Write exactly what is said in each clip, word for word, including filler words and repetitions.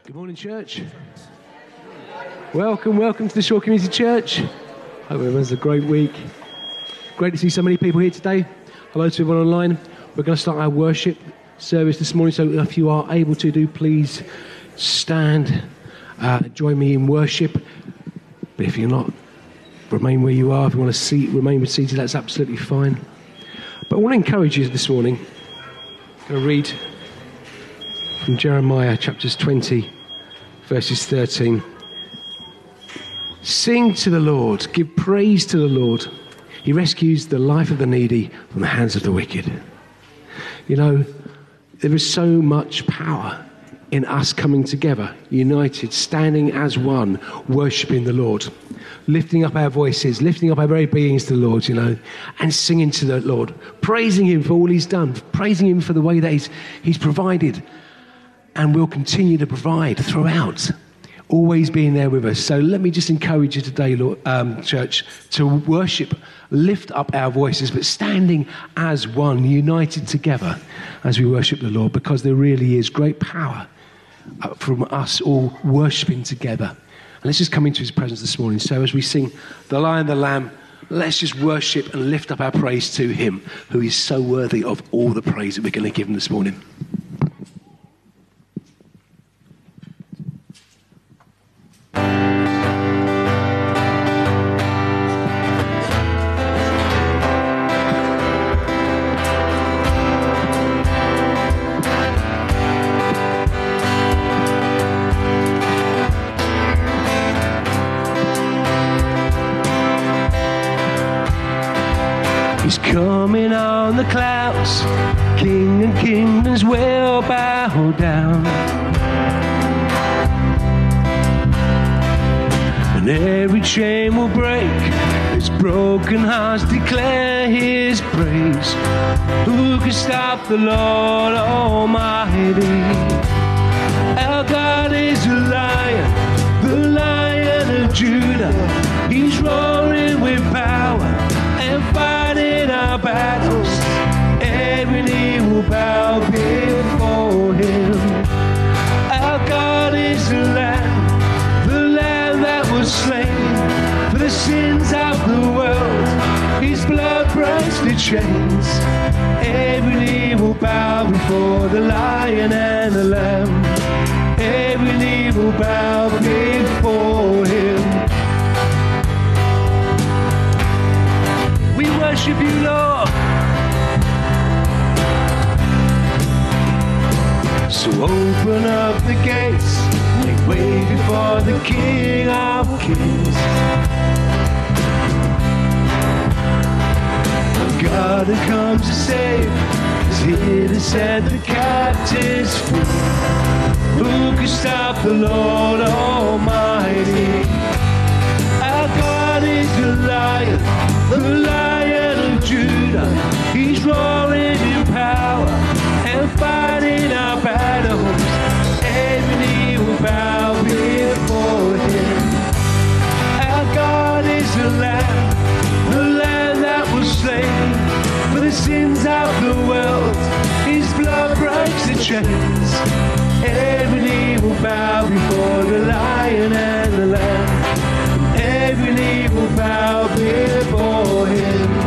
Good morning, church. Welcome, welcome to the Shore Community Church. Hope everyone's had a great week. Great to see so many people here today. Hello to everyone online. We're going to start our worship service this morning, so if you are able to do, please stand, uh, join me in worship. But if you're not, remain where you are. If you want to seat, remain seated, that's absolutely fine. But I want to encourage you this morning. I'm going to read from Jeremiah chapters twenty, verses thirteen. Sing to the Lord, give praise to the Lord. He rescues the life of the needy from the hands of the wicked. You know, there is so much power in us coming together, united, standing as one, worshipping the Lord, lifting up our voices, lifting up our very beings to the Lord, you know, and singing to the Lord, praising him for all he's done, praising him for the way that he's, he's provided and will continue to provide throughout, always being there with us. So let me just encourage you today, Lord, um, church, to worship, lift up our voices, but standing as one, united together as we worship the Lord, because there really is great power from us all worshipping together. And let's just come into his presence this morning. So as we sing The Lion, the Lamb, let's just worship and lift up our praise to him, who is so worthy of all the praise that we're going to give him this morning. He's coming on the clouds, King and kingdoms will bow down, and every chain will break, his broken hearts declare his praise. Who can stop the Lord Almighty? Our God is a lion, the Lion of Judah. He's roaring with power and fighting our battles. Every knee will bow before him. Our God is the Lamb, the Lamb that was slain for the sins of the world. His blood breaks the chains. Every knee will bow before the Lion and the Lamb. Every knee will bow before him. We worship you, Lord. So open up the gates, make way before the King of Kings. The God who comes to save is here to set the captives free. Who can stop the Lord Almighty? Our God is the Lion, the Lion of Judah. He's roaring in power and fighting our battles. Every knee will bow before him. Our God is the Lamb, the Lamb that was slain for the sins of the world. His blood breaks the chains. Every knee will bow before the Lion and the Lamb. Every knee will bow before him.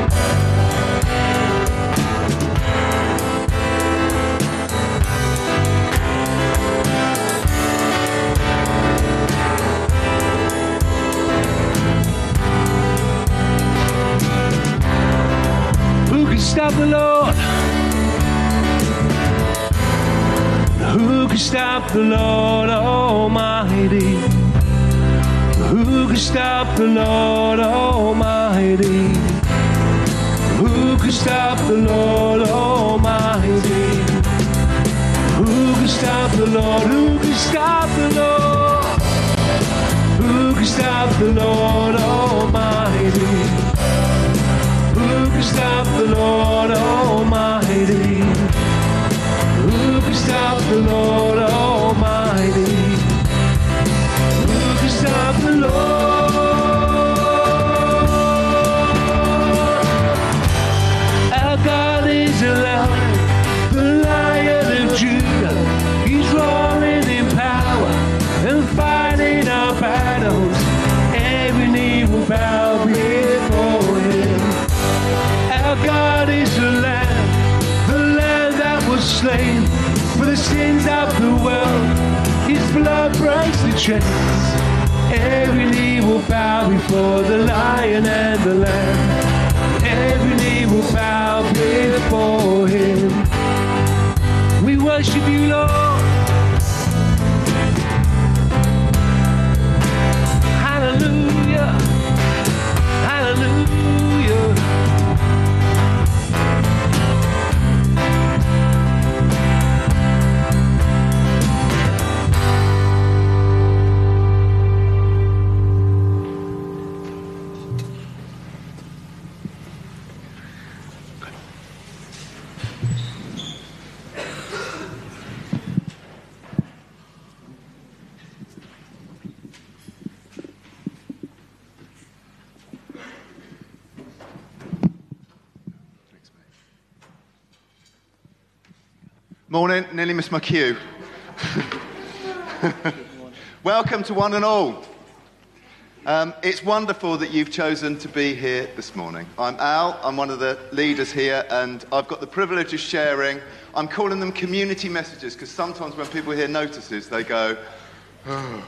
Who can stop the Lord? Who can stop the Lord Almighty? Who can stop the Lord Almighty? Who can stop the Lord Almighty? Who can stop the Lord? Who can stop the Lord? Who can stop the Lord Almighty? Who can stop the Lord Almighty? Who can stop the Lord Almighty? Who can stop the Lord? Our God is a lion, the Lion of Judah. He's roaring in power treads. Every knee will bow before the Lion and the Lamb. Every knee will bow before him. We worship you, Lord. Hallelujah. Hallelujah. Morning, nearly missed my cue. Welcome to one and all. Um, it's wonderful that you've chosen to be here this morning. I'm Al, I'm one of the leaders here, and I've got the privilege of sharing. I'm calling them community messages, because sometimes when people hear notices, they go, oh.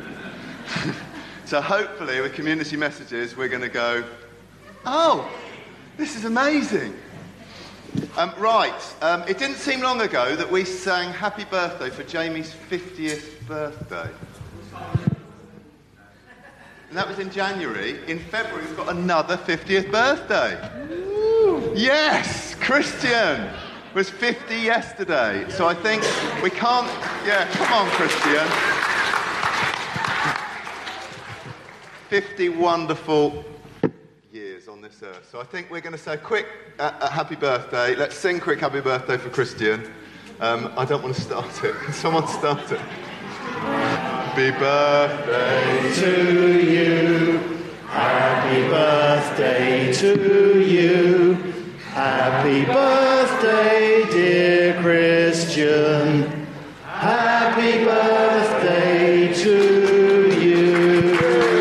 So hopefully with community messages, we're going to go, oh, this is amazing. Um, right, um, it didn't seem long ago that we sang happy birthday for Jamie's fiftieth birthday. And that was in January. In February, we've got another fiftieth birthday. Woo. Yes, Christian was fifty yesterday. So I think we can't... Yeah, come on, Christian. fifty wonderful years on this earth. So I think we're going to say quick uh, uh, happy birthday. Let's sing quick happy birthday for Christian. Um, I don't want to start it. Can someone start it? Happy birthday to you. Happy birthday to you. Happy birthday, dear Christian. Happy birthday to you.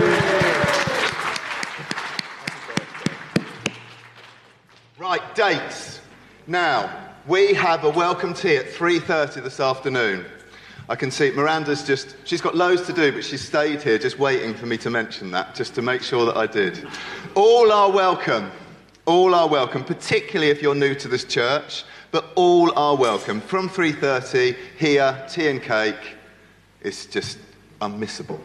Right, dates. Now, we have a welcome tea at three thirty this afternoon. I can see Miranda's just, she's got loads to do, but she's stayed here just waiting for me to mention that, just to make sure that I did. All are welcome. All are welcome, particularly if you're new to this church, but all are welcome. From three thirty, here, tea and cake. It's just unmissable.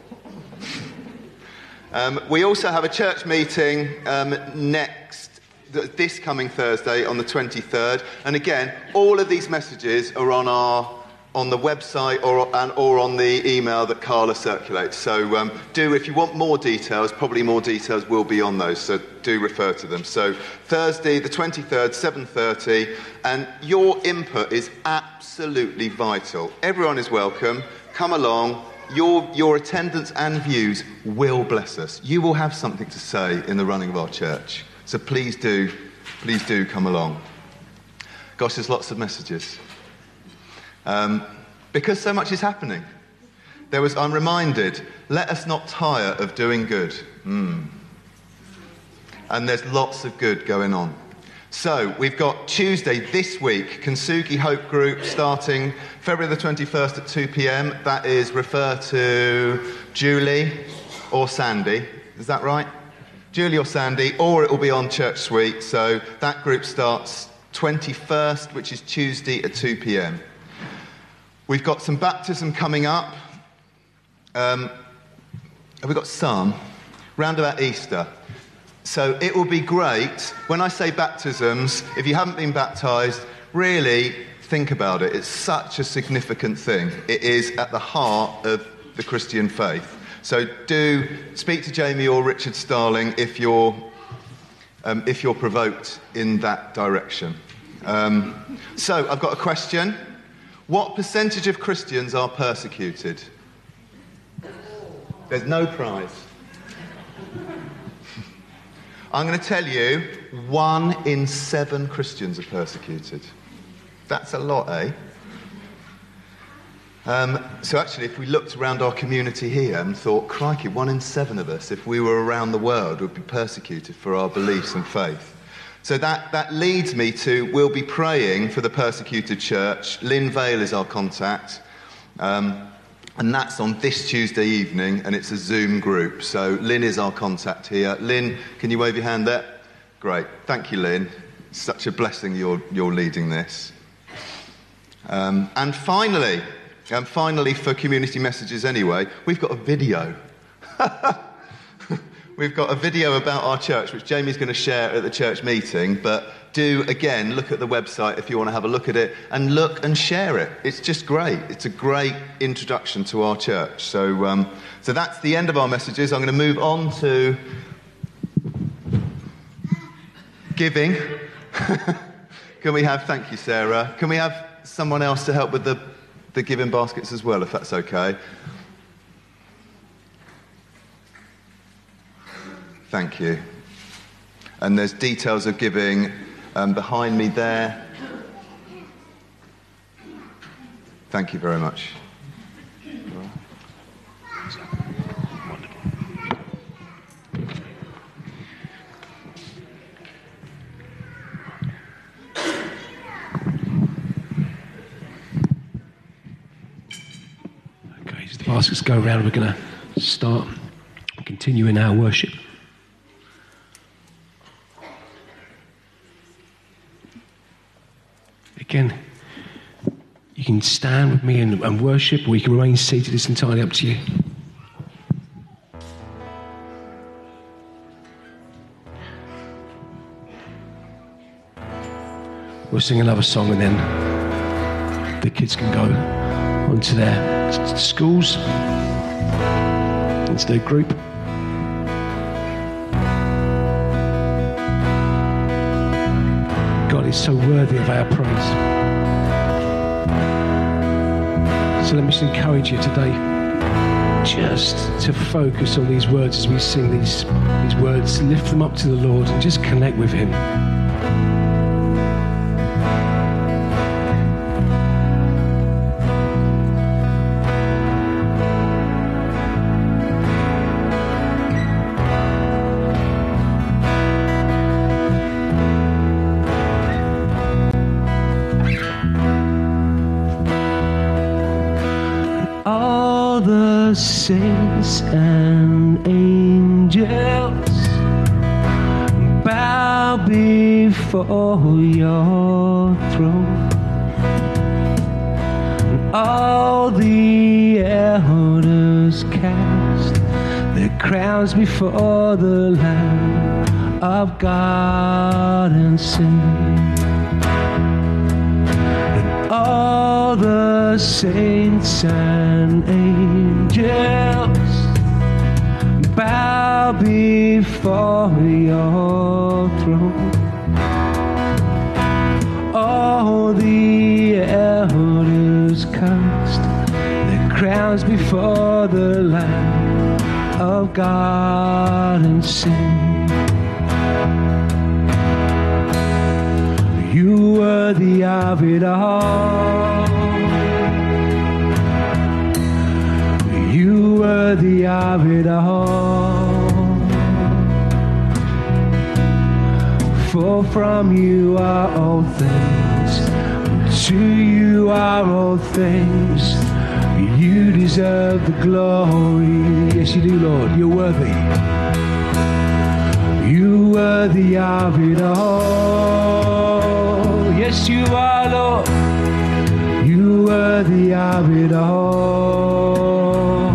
Um, we also have a church meeting um, next this coming Thursday on the twenty-third, and again, all of these messages are on our on the website or and or on the email that Carla circulates. So um, do, if you want more details, probably more details will be on those. So do refer to them. So Thursday, the twenty-third, seven thirty, and your input is absolutely vital. Everyone is welcome. Come along. Your your attendance and views will bless us. You will have something to say in the running of our church. So please do, please do come along. Gosh, there's lots of messages. Um, because so much is happening. There was, I'm reminded, let us not tire of doing good. Mm. And there's lots of good going on. So we've got Tuesday this week, Kintsugi Hope Group starting February the twenty-first at two p.m. That is refer to Julie or Sandy. Is that right? Julie or Sandy, or it will be on Church Suite. So that group starts twenty-first, which is Tuesday at two p.m. We've got some baptism coming up. Um, have we got some? Round about Easter. So it will be great. When I say baptisms, if you haven't been baptised, really think about it. It's such a significant thing. It is at the heart of the Christian faith. So do speak to Jamie or Richard Starling if you're um, if you're provoked in that direction. Um, so I've got a question. What percentage of Christians are persecuted? There's no prize. I'm going to tell you, one in seven Christians are persecuted. That's a lot, eh? Um, so actually, if we looked around our community here and thought, crikey, one in seven of us, if we were around the world, would be persecuted for our beliefs and faith. So that, that leads me to, we'll be praying for the persecuted church. Lynn Vale is our contact. Um, And that's on this Tuesday evening, and it's a Zoom group. So Lynn is our contact here. Lynn, can you wave your hand there? Great. Thank you, Lynn. It's such a blessing you're, you're leading this. Um, and finally, and finally for community messages anyway, we've got a video. We've got a video about our church, which Jamie's going to share at the church meeting, but do, again, look at the website if you want to have a look at it, and look and share it. It's just great. It's a great introduction to our church. So, um, so that's the end of our messages. I'm going to move on to giving. Can we have, thank you, Sarah. Can we have someone else to help with the, the giving baskets as well, if that's okay? Thank you. And there's details of giving um, behind me there. Thank you very much. Okay, so the baskets go around. We're going to start and continue in our worship. Again, you can stand with me and, and worship, or you can remain seated. It's entirely up to you. We'll sing another song, and then the kids can go onto their schools, into their group. God is so worthy of our praise. So let me just encourage you today just to focus on these words as we sing these, these words. Lift them up to the Lord and just connect with Him. Saints and angels bow before your throne, and all the elders cast their crowns before the Lamb of God and sing. And all the saints and angels bow before your throne. All the elders cast their crowns before the Lamb of God and sing. You worthy of it all. You worthy of it all. For from you are all things, to you are all things. You deserve the glory. Yes, you do, Lord. You're worthy. You worthy of it all. Yes, you are, Lord. You worthy of it all.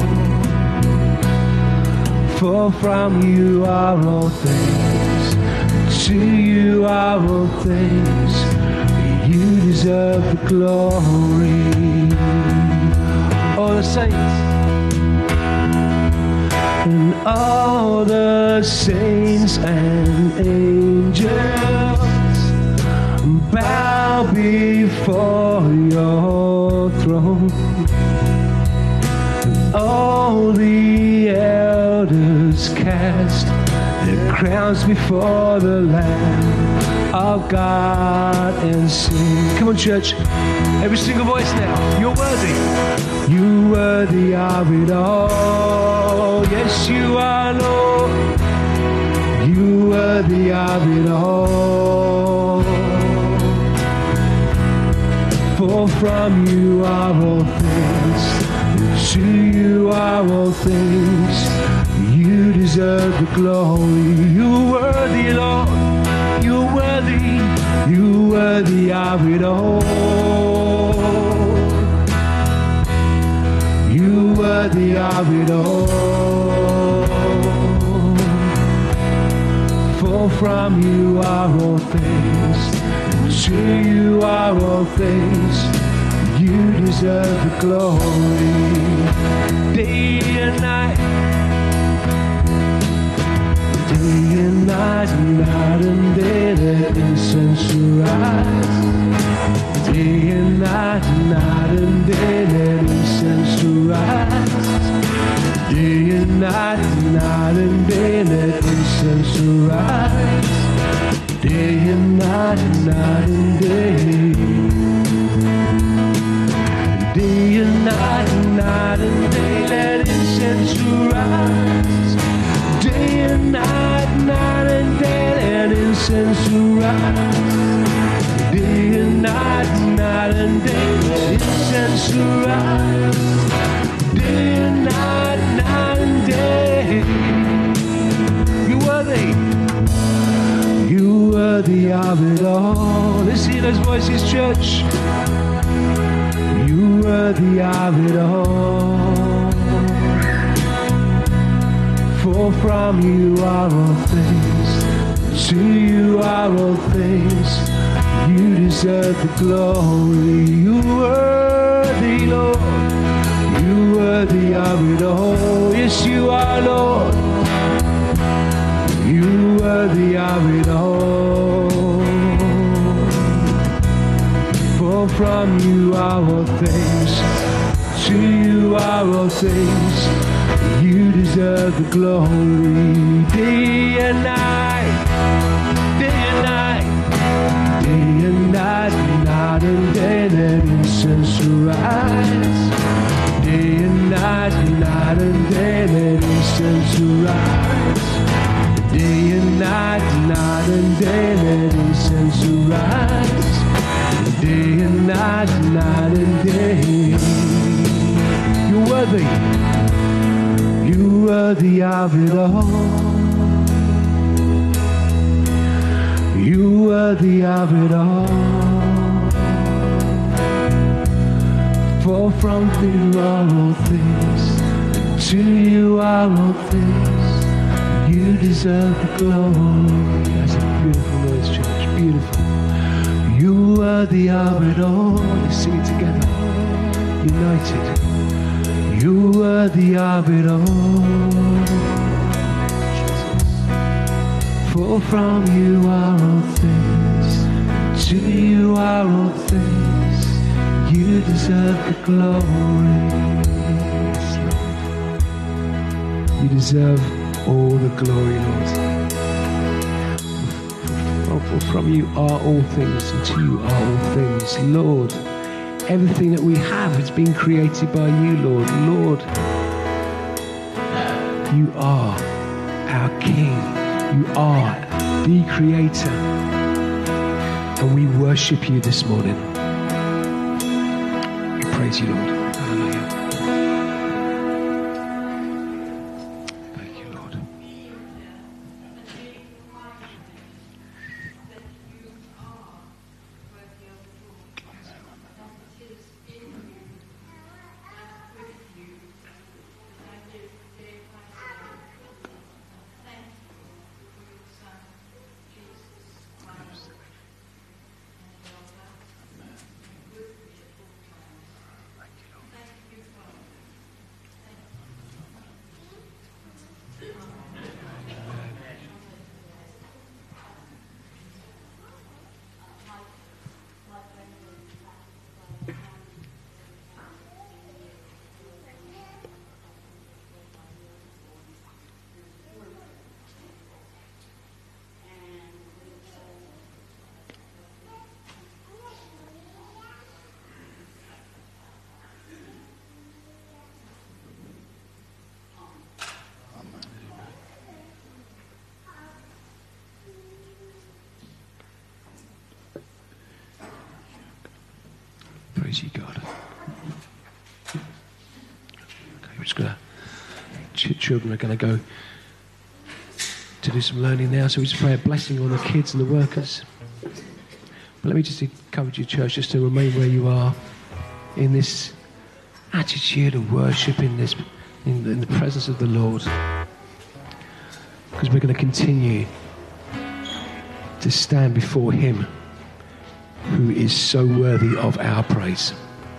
For from you are all things, to you are all things. You deserve the glory. All the saints and all the saints and angels bow before your throne. And all the elders cast their crowns before the Lamb of God and sing. Come on, church. Every single voice now. You're worthy. You worthy of it all. Yes, you are, Lord. You worthy of it all. For from you are all things, things. You deserve the glory. You're worthy, Lord. You're worthy. You're worthy of it all. You're worthy of it all. For from you are all things. To you are all things. You deserve the glory. Day and night, day and night, night and day, let incense rise. Day and night, night and day, let incense rise. Day and night, night and day, let incense rise. Day and night, night and day. Day and night, night and day, let incense rise. Day and night, night and day, let incense rise. Day and night, night and day, let incense rise. Day and night, night and day. You're worthy. You're worthy of it all. Let's hear those voices, church. You're worthy of it all. For from you are all things. To you are all things. You deserve the glory. You're worthy, Lord. You're worthy of it all. Yes, you are, Lord. You're worthy of it all. For from you are all things. To you are all things. You deserve the glory. Day and night, day and night, day and night, night and day, let incense rise. Day and night, night and day, let incense rise. Day and night, night and day, let incense rise. Day and night, night and day. You're worthy. You're worthy of it all. You're worthy of it all. For from you are all things. To you are all things. You deserve the glory. That's a beautiful noise, church. Beautiful. You're worthy of it all. Let's sing it together. United. You're worthy of it all. For from you are all things. To you are all things. You deserve the glory. You deserve all the glory, Lord. For from you are all things, and to you are all things. Lord, everything that we have has been created by you, Lord. Lord, you are our King. You are the Creator. And we worship you this morning. We praise you, Lord. Hallelujah. Thank you, Lord. Praise you, God. Okay, we're just going to ch- children are going to go to do some learning now, so we just pray a blessing on the kids and the workers. But let me just encourage you, church, just to remain where you are in this attitude of worship, in this, in the, in the presence of the Lord, because we're going to continue to stand before Him who is so worthy of our praise.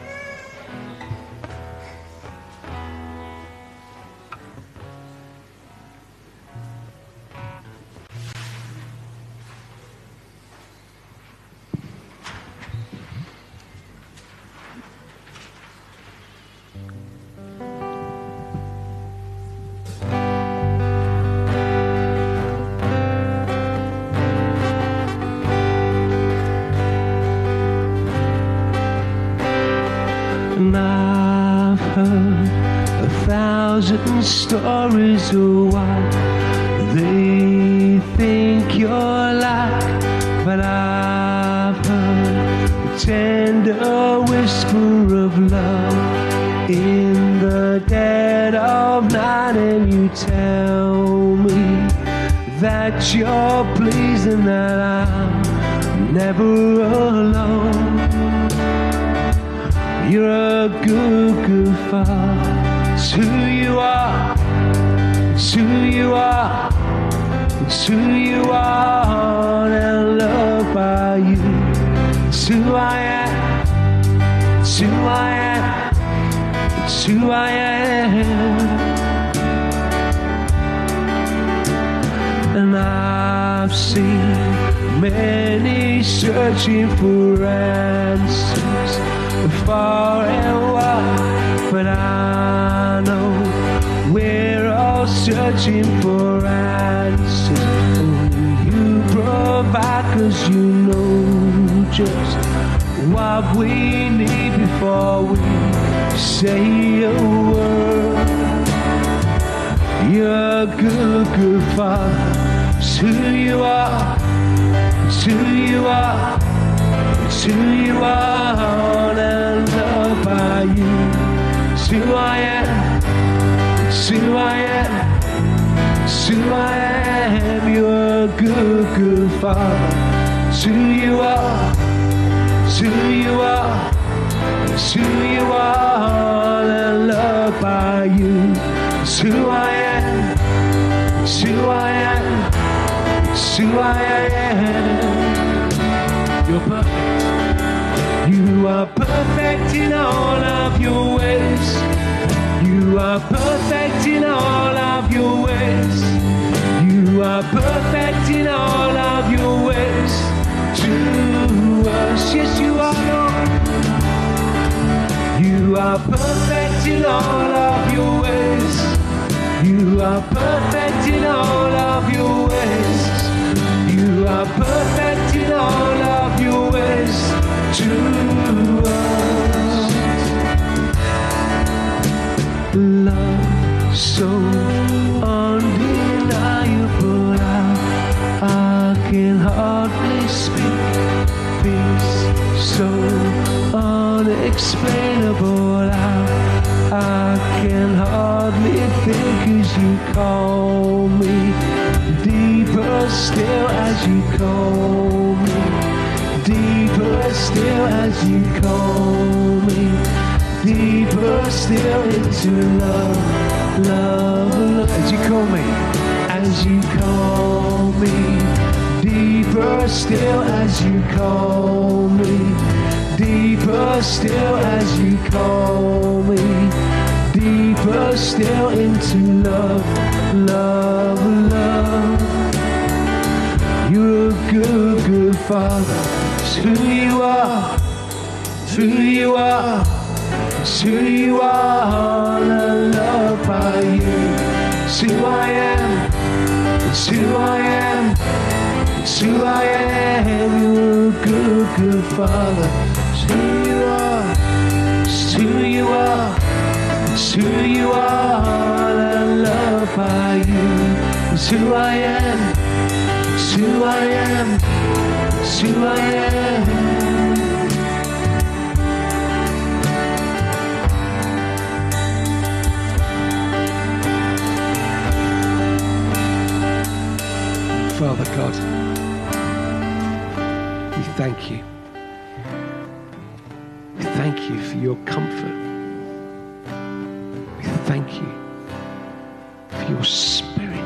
And I've heard a thousand stories of what they think you're like, but I've heard a tender whisper of love in the dead of night, and you tell me that you're pleased and that I'm never alone. You're a good, good father. It's who you are. It's who you are. It's who you are. And loved by you. It's who I am. It's who I am. It's who I am. And I've seen many searching for answers far and wide, but I know we're all searching for answers. Oh, you provide, 'cause you know just what we need before we say a word. You're a good, good father. It's who you are. It's who you are. It's who you are, and loved by you. It's who I am. It's who I am. It's who I am. You're a good, good father. It's who you are. It's who you are. It's who you are, and loved by you. It's who I am. It's who I am. It's who I am. You're perfect. You are perfect in all of your ways. You are perfect in all of your ways. You are perfect in all of your ways. To us, yes, you are, Lord. You are perfect in all of your ways. You are perfect in all of your ways. You are perfect in all of your ways to us. Love so undeniable, I, I can hardly speak. Peace so unexplainable, I, I can hardly think as you call me. Deeper still as you call me. Deeper still as you call me. Deeper still into love, love, love. As you call me, as you call me. Deeper still as you call me. Deeper still as you call me. Deeper still into love, love, love. You're a good, good father. It's who you are. It's who you are. It's who you are. And loved by you. It's who I am. It's who I am. It's who I am. You're a good, good father. It's who you are. It's who you are. It's who you are, and loved by you. It's who I am. It's who I am. It's who I am. other God. We thank you. We thank you for your comfort. We thank you for your Spirit.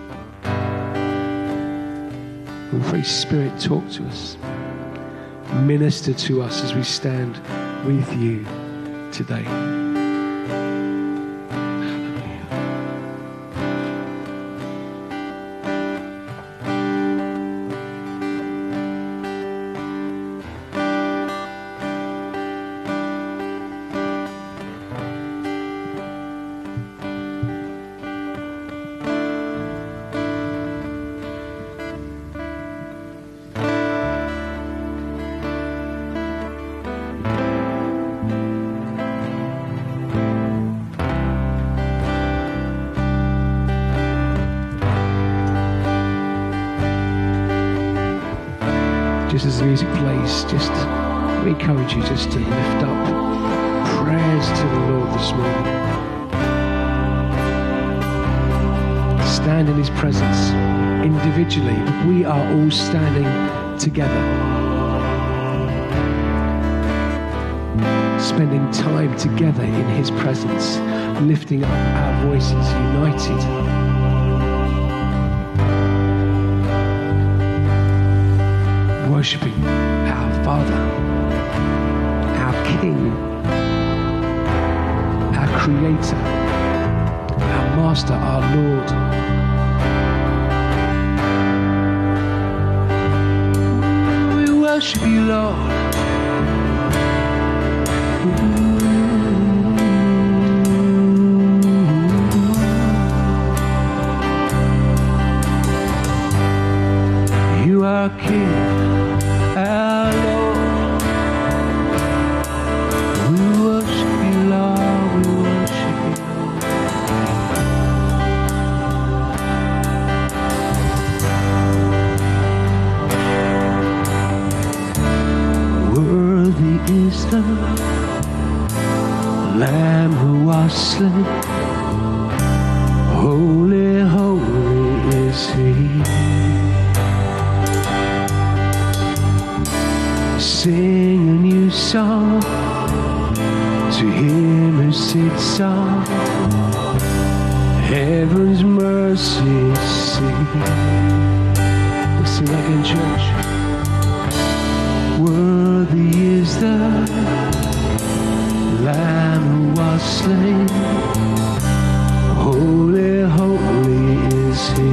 We pray, Spirit, talk to us. Minister to us as we stand with you today. Just as the music plays, just we encourage you just to lift up prayers to the Lord this morning. Stand in his presence individually, but we are all standing together. Spending time together in his presence, lifting up our voices, united. Worshipping our Father, our King, our Creator, our Master, our Lord. We worship you, Lord. You are King. Our Lord, we worship you, Lord, we worship you, Lord. Worthy is the Lamb who was slain. Holy, holy is he. Sing a new song to him who sits on heaven's mercy seat. Let's sing that again, church. Worthy is the Lamb who was slain. Holy, holy is he.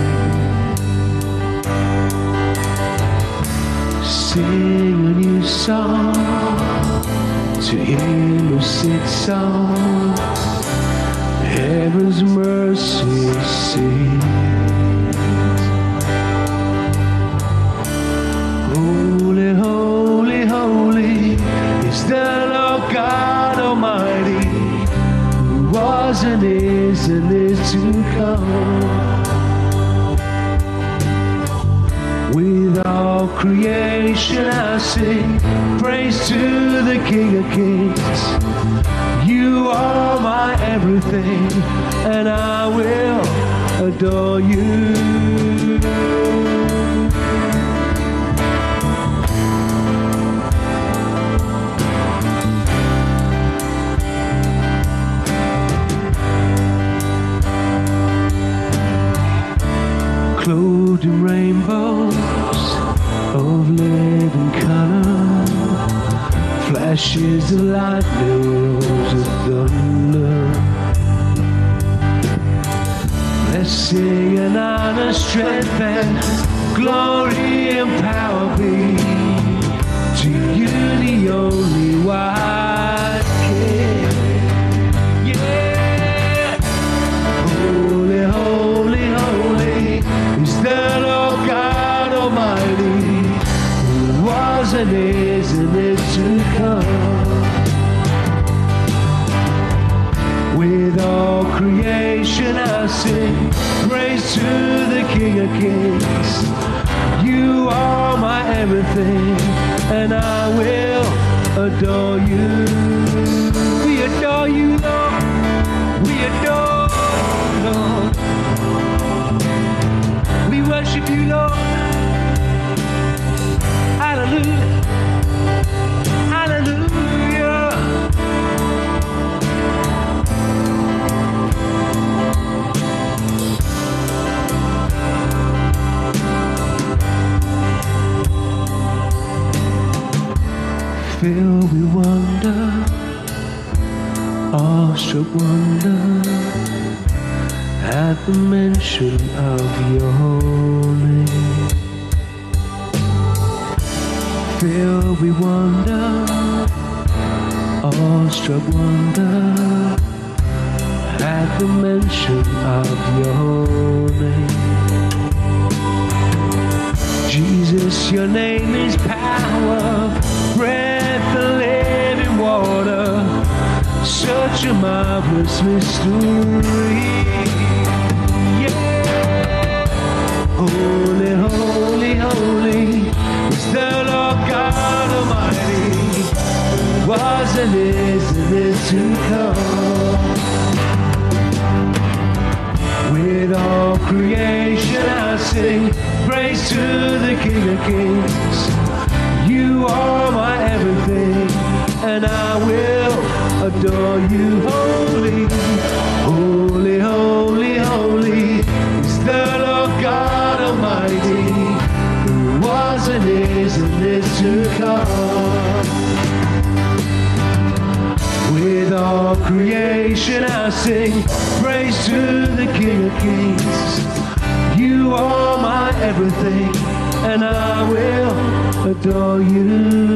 Sing a new song to him who sits on heaven's mercy seat. Holy, holy, holy is the Lord God Almighty, who was and is and is to come. With all creation I sing praise to the King of Kings. You are my everything, and I will adore you. Clothed in rainbows of living color, flashes of lightning, rolls of thunder. Blessing and honor, strength and glory and power be to you, the only wise King. Yeah, holy, holy, holy is the Lord God Almighty, who was and is and is to come. With all creation I sing praise to the King of Kings. You are my everything, and I will adore you. We adore you, Lord. We adore you, Lord. We worship you, you, Lord. Hallelujah. Hallelujah. Filled with wonder, awestruck wonder, at the mention of your name. Filled with wonder, awestruck wonder, at the mention of your name. Jesus, your name is power, breath and living water, such a marvelous mystery. Yeah. Holy, holy, holy is the Lord God Almighty, who was and is and is to come. With all creation I sing praise to the King of Kings. You are my everything, and I will adore you. Holy, holy, holy, holy is the Lord God Almighty, who was and is and is to come. With all creation I sing praise to the King of Kings. You are my everything, and I will adore you.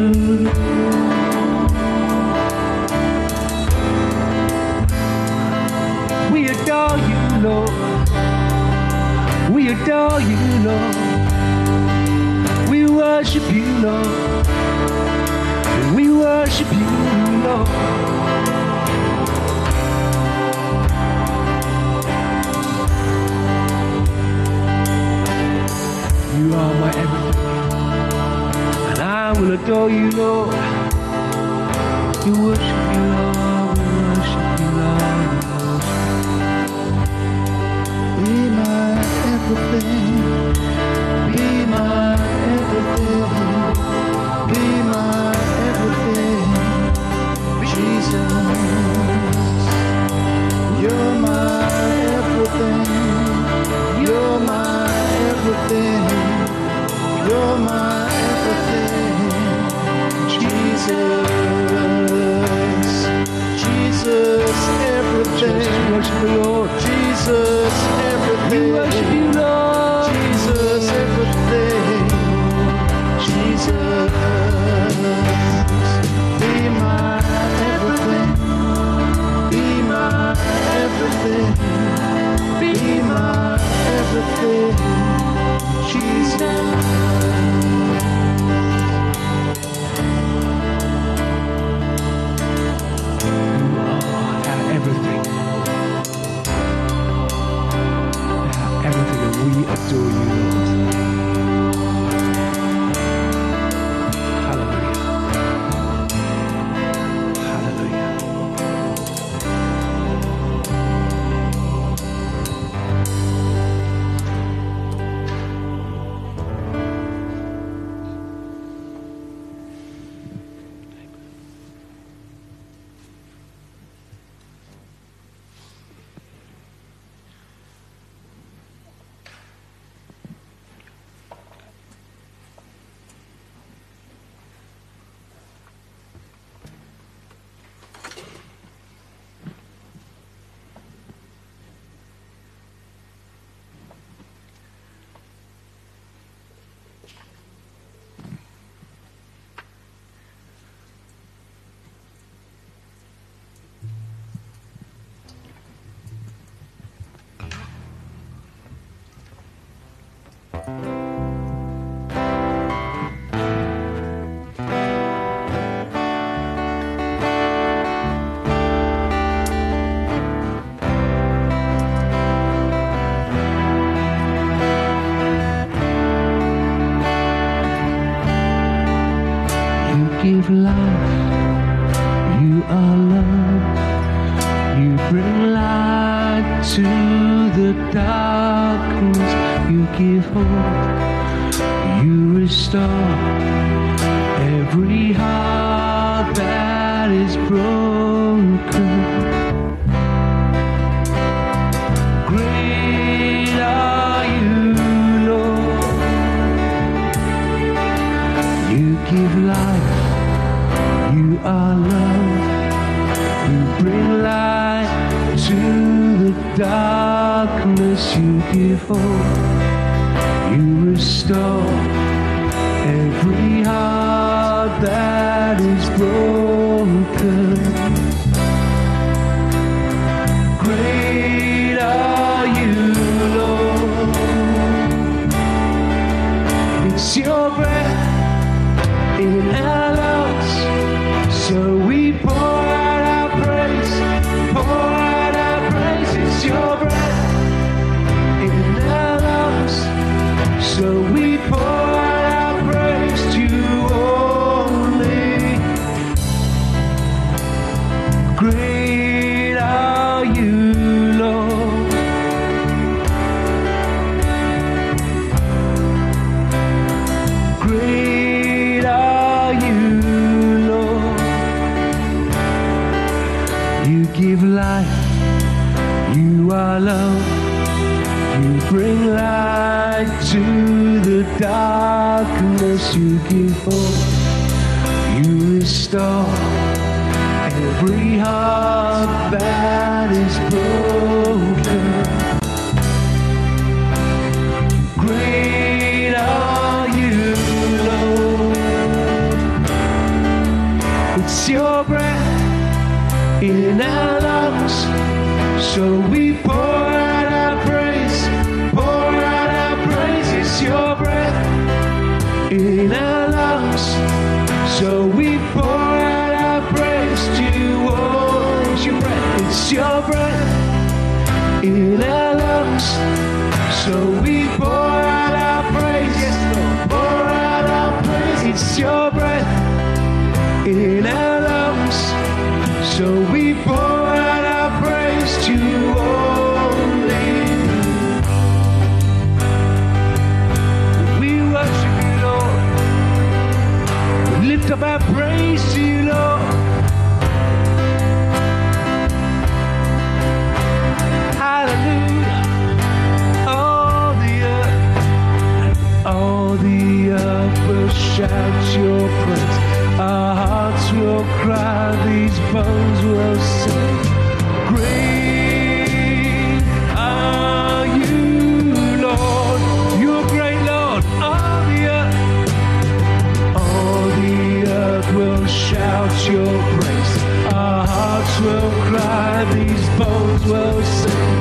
We adore you, Lord. We adore you, Lord. We worship you, Lord. We worship you, Lord. You are my everything, and I will adore you, Lord. We worship you, Lord. We worship you, Lord. Be my everything. Be my everything. Be my everything. Jesus, you're my everything. You're my everything. You're my everything, Jesus, Jesus, everything. Just worship the Lord. Jesus, everything. We worship you, Lord. Jesus, everything. Jesus, be my everything. Be my everything. Be my everything. Jesus. We adore you, Lord. Hallelujah. Hallelujah. Give life, you are love, you bring light to the darkness, you give hope, you restore every heart that is broken. Great are you, Lord. You give life, you are love, you bring light to the darkness, you give hope, you restore every heart that is broken. Great are you, Lord. It's your breath in our lungs, so we pour out our praise, pour out our praise. It's your breath in our lungs, so we pour out our praise to you only. Great are you, Lord. Great are you, Lord. You give life, you are love, you bring light to the darkness, you give hope, you restore every heart that is broken. Great are you, Lord. It's your breath in our lungs, so we pour out our praise, pour out our praise. It's your breath in our lungs, so we pour out our praise to you. Oh, it's your breath, it's your breath in our lungs, so we pour out our praise. Yes, Lord, pour out our praise. It's your breath in our lungs, so we pour out our praise to you only. We worship you, Lord. We lift up our praise to you, Lord. Hallelujah. All the earth, all the earth will shout your praise. Our hearts will cry, these bones will sing. Great are you, Lord. You're great, Lord. All the earth, all the earth will shout your praise. Our hearts will cry, these bones will sing.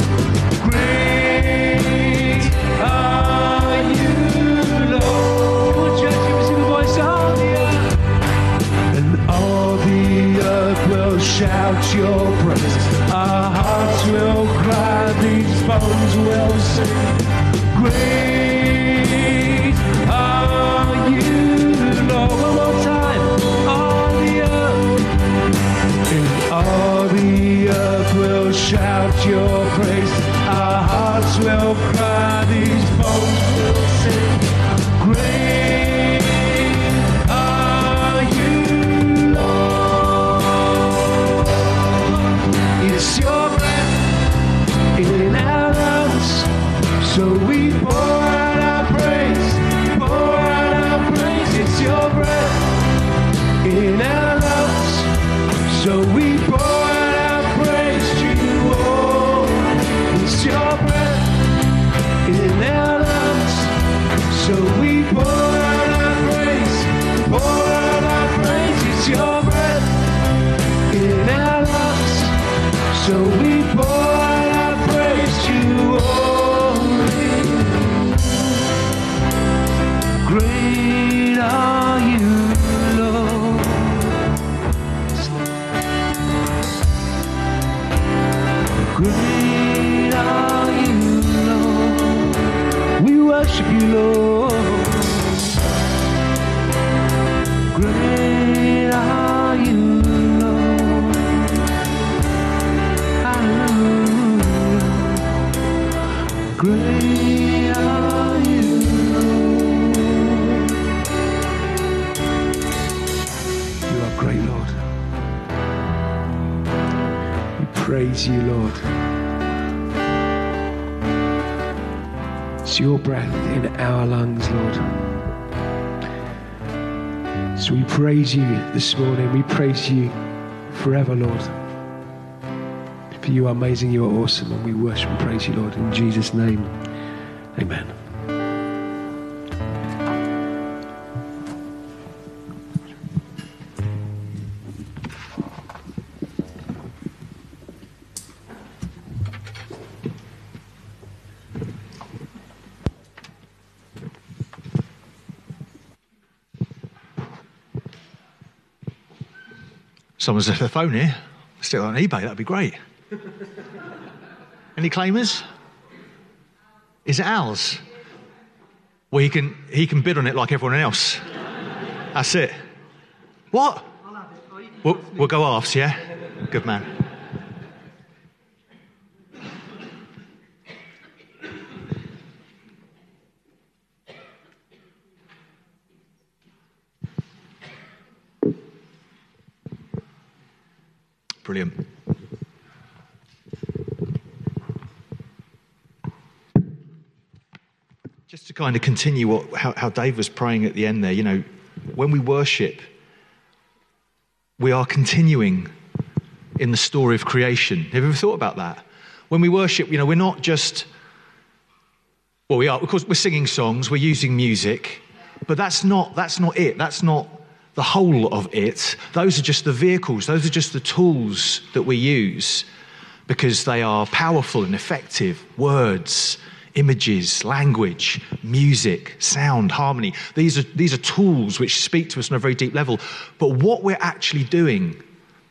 Great are you, Lord. Come on, church, you see the voice. All the earth, all the earth will shout your praise. Our hearts will cry, these bones will sing. Great are you, Lord. One more time. All the earth, and all the earth will shout your praise. Our hearts will cry, these bones will sing. Great are you, Lord. It's your breath in our lungs, so we pour out our praise, pour out our praise. It's your breath in our lungs, so we pour out our praise to you. Oh, it's your breath in our Great are you, Lord. You are great, Lord. We praise you, Lord. It's your breath in our lungs, Lord. So we praise you this morning. We praise you forever, Lord. For you are amazing, you are awesome, and we worship and praise you, Lord. In Jesus' name, amen. Someone's left their phone here. Still on eBay, that'd be great. Any claimers? Is it ours? Well, he can he can bid on it like everyone else. That's it. What? We'll, we'll go halves, yeah? Good man. Brilliant. Just to kind of continue what how, how Dave was praying at the end there, you know, when we worship, we are continuing in the story of creation. Have you ever thought about that? When we worship, you know, we're not just, well, we are, of course, we're singing songs, we're using music, but that's not that's not it. That's not the whole of it. Those are just the vehicles. Those are just the tools that we use because they are powerful and effective. Words, images, language, music, sound, harmony. These are, these are tools which speak to us on a very deep level. But what we're actually doing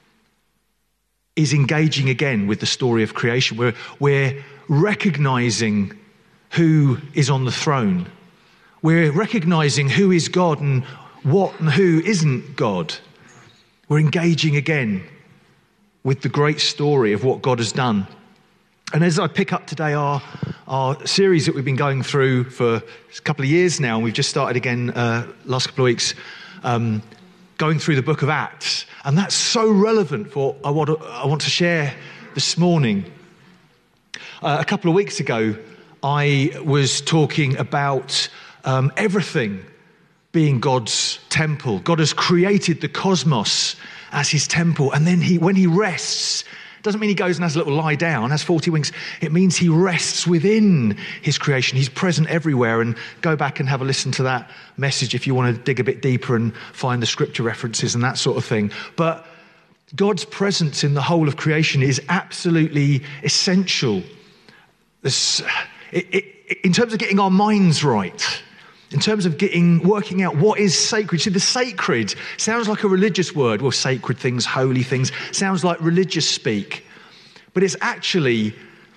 is engaging again with the story of creation. We're, we're recognizing who is on the throne. We're recognizing who is God and what and who isn't God. We're engaging again with the great story of what God has done. And as I pick up today our, our series that we've been going through for a couple of years now, and we've just started again uh, last couple of weeks, um, going through the book of Acts. And that's so relevant for what I want to, I want to share this morning. Uh, a couple of weeks ago, I was talking about um, everything being God's temple. God has created the cosmos as his temple. And then he, when he rests, doesn't mean he goes and has a little lie down, has forty wings. It means he rests within his creation. He's present everywhere. And go back and have a listen to that message if you want to dig a bit deeper and find the scripture references and that sort of thing. But God's presence in the whole of creation is absolutely essential. This, it, it, in terms of getting our minds right, in terms of getting, working out what is sacred. See, the sacred sounds like a religious word. Well, sacred things, holy things, sounds like religious speak. But it's actually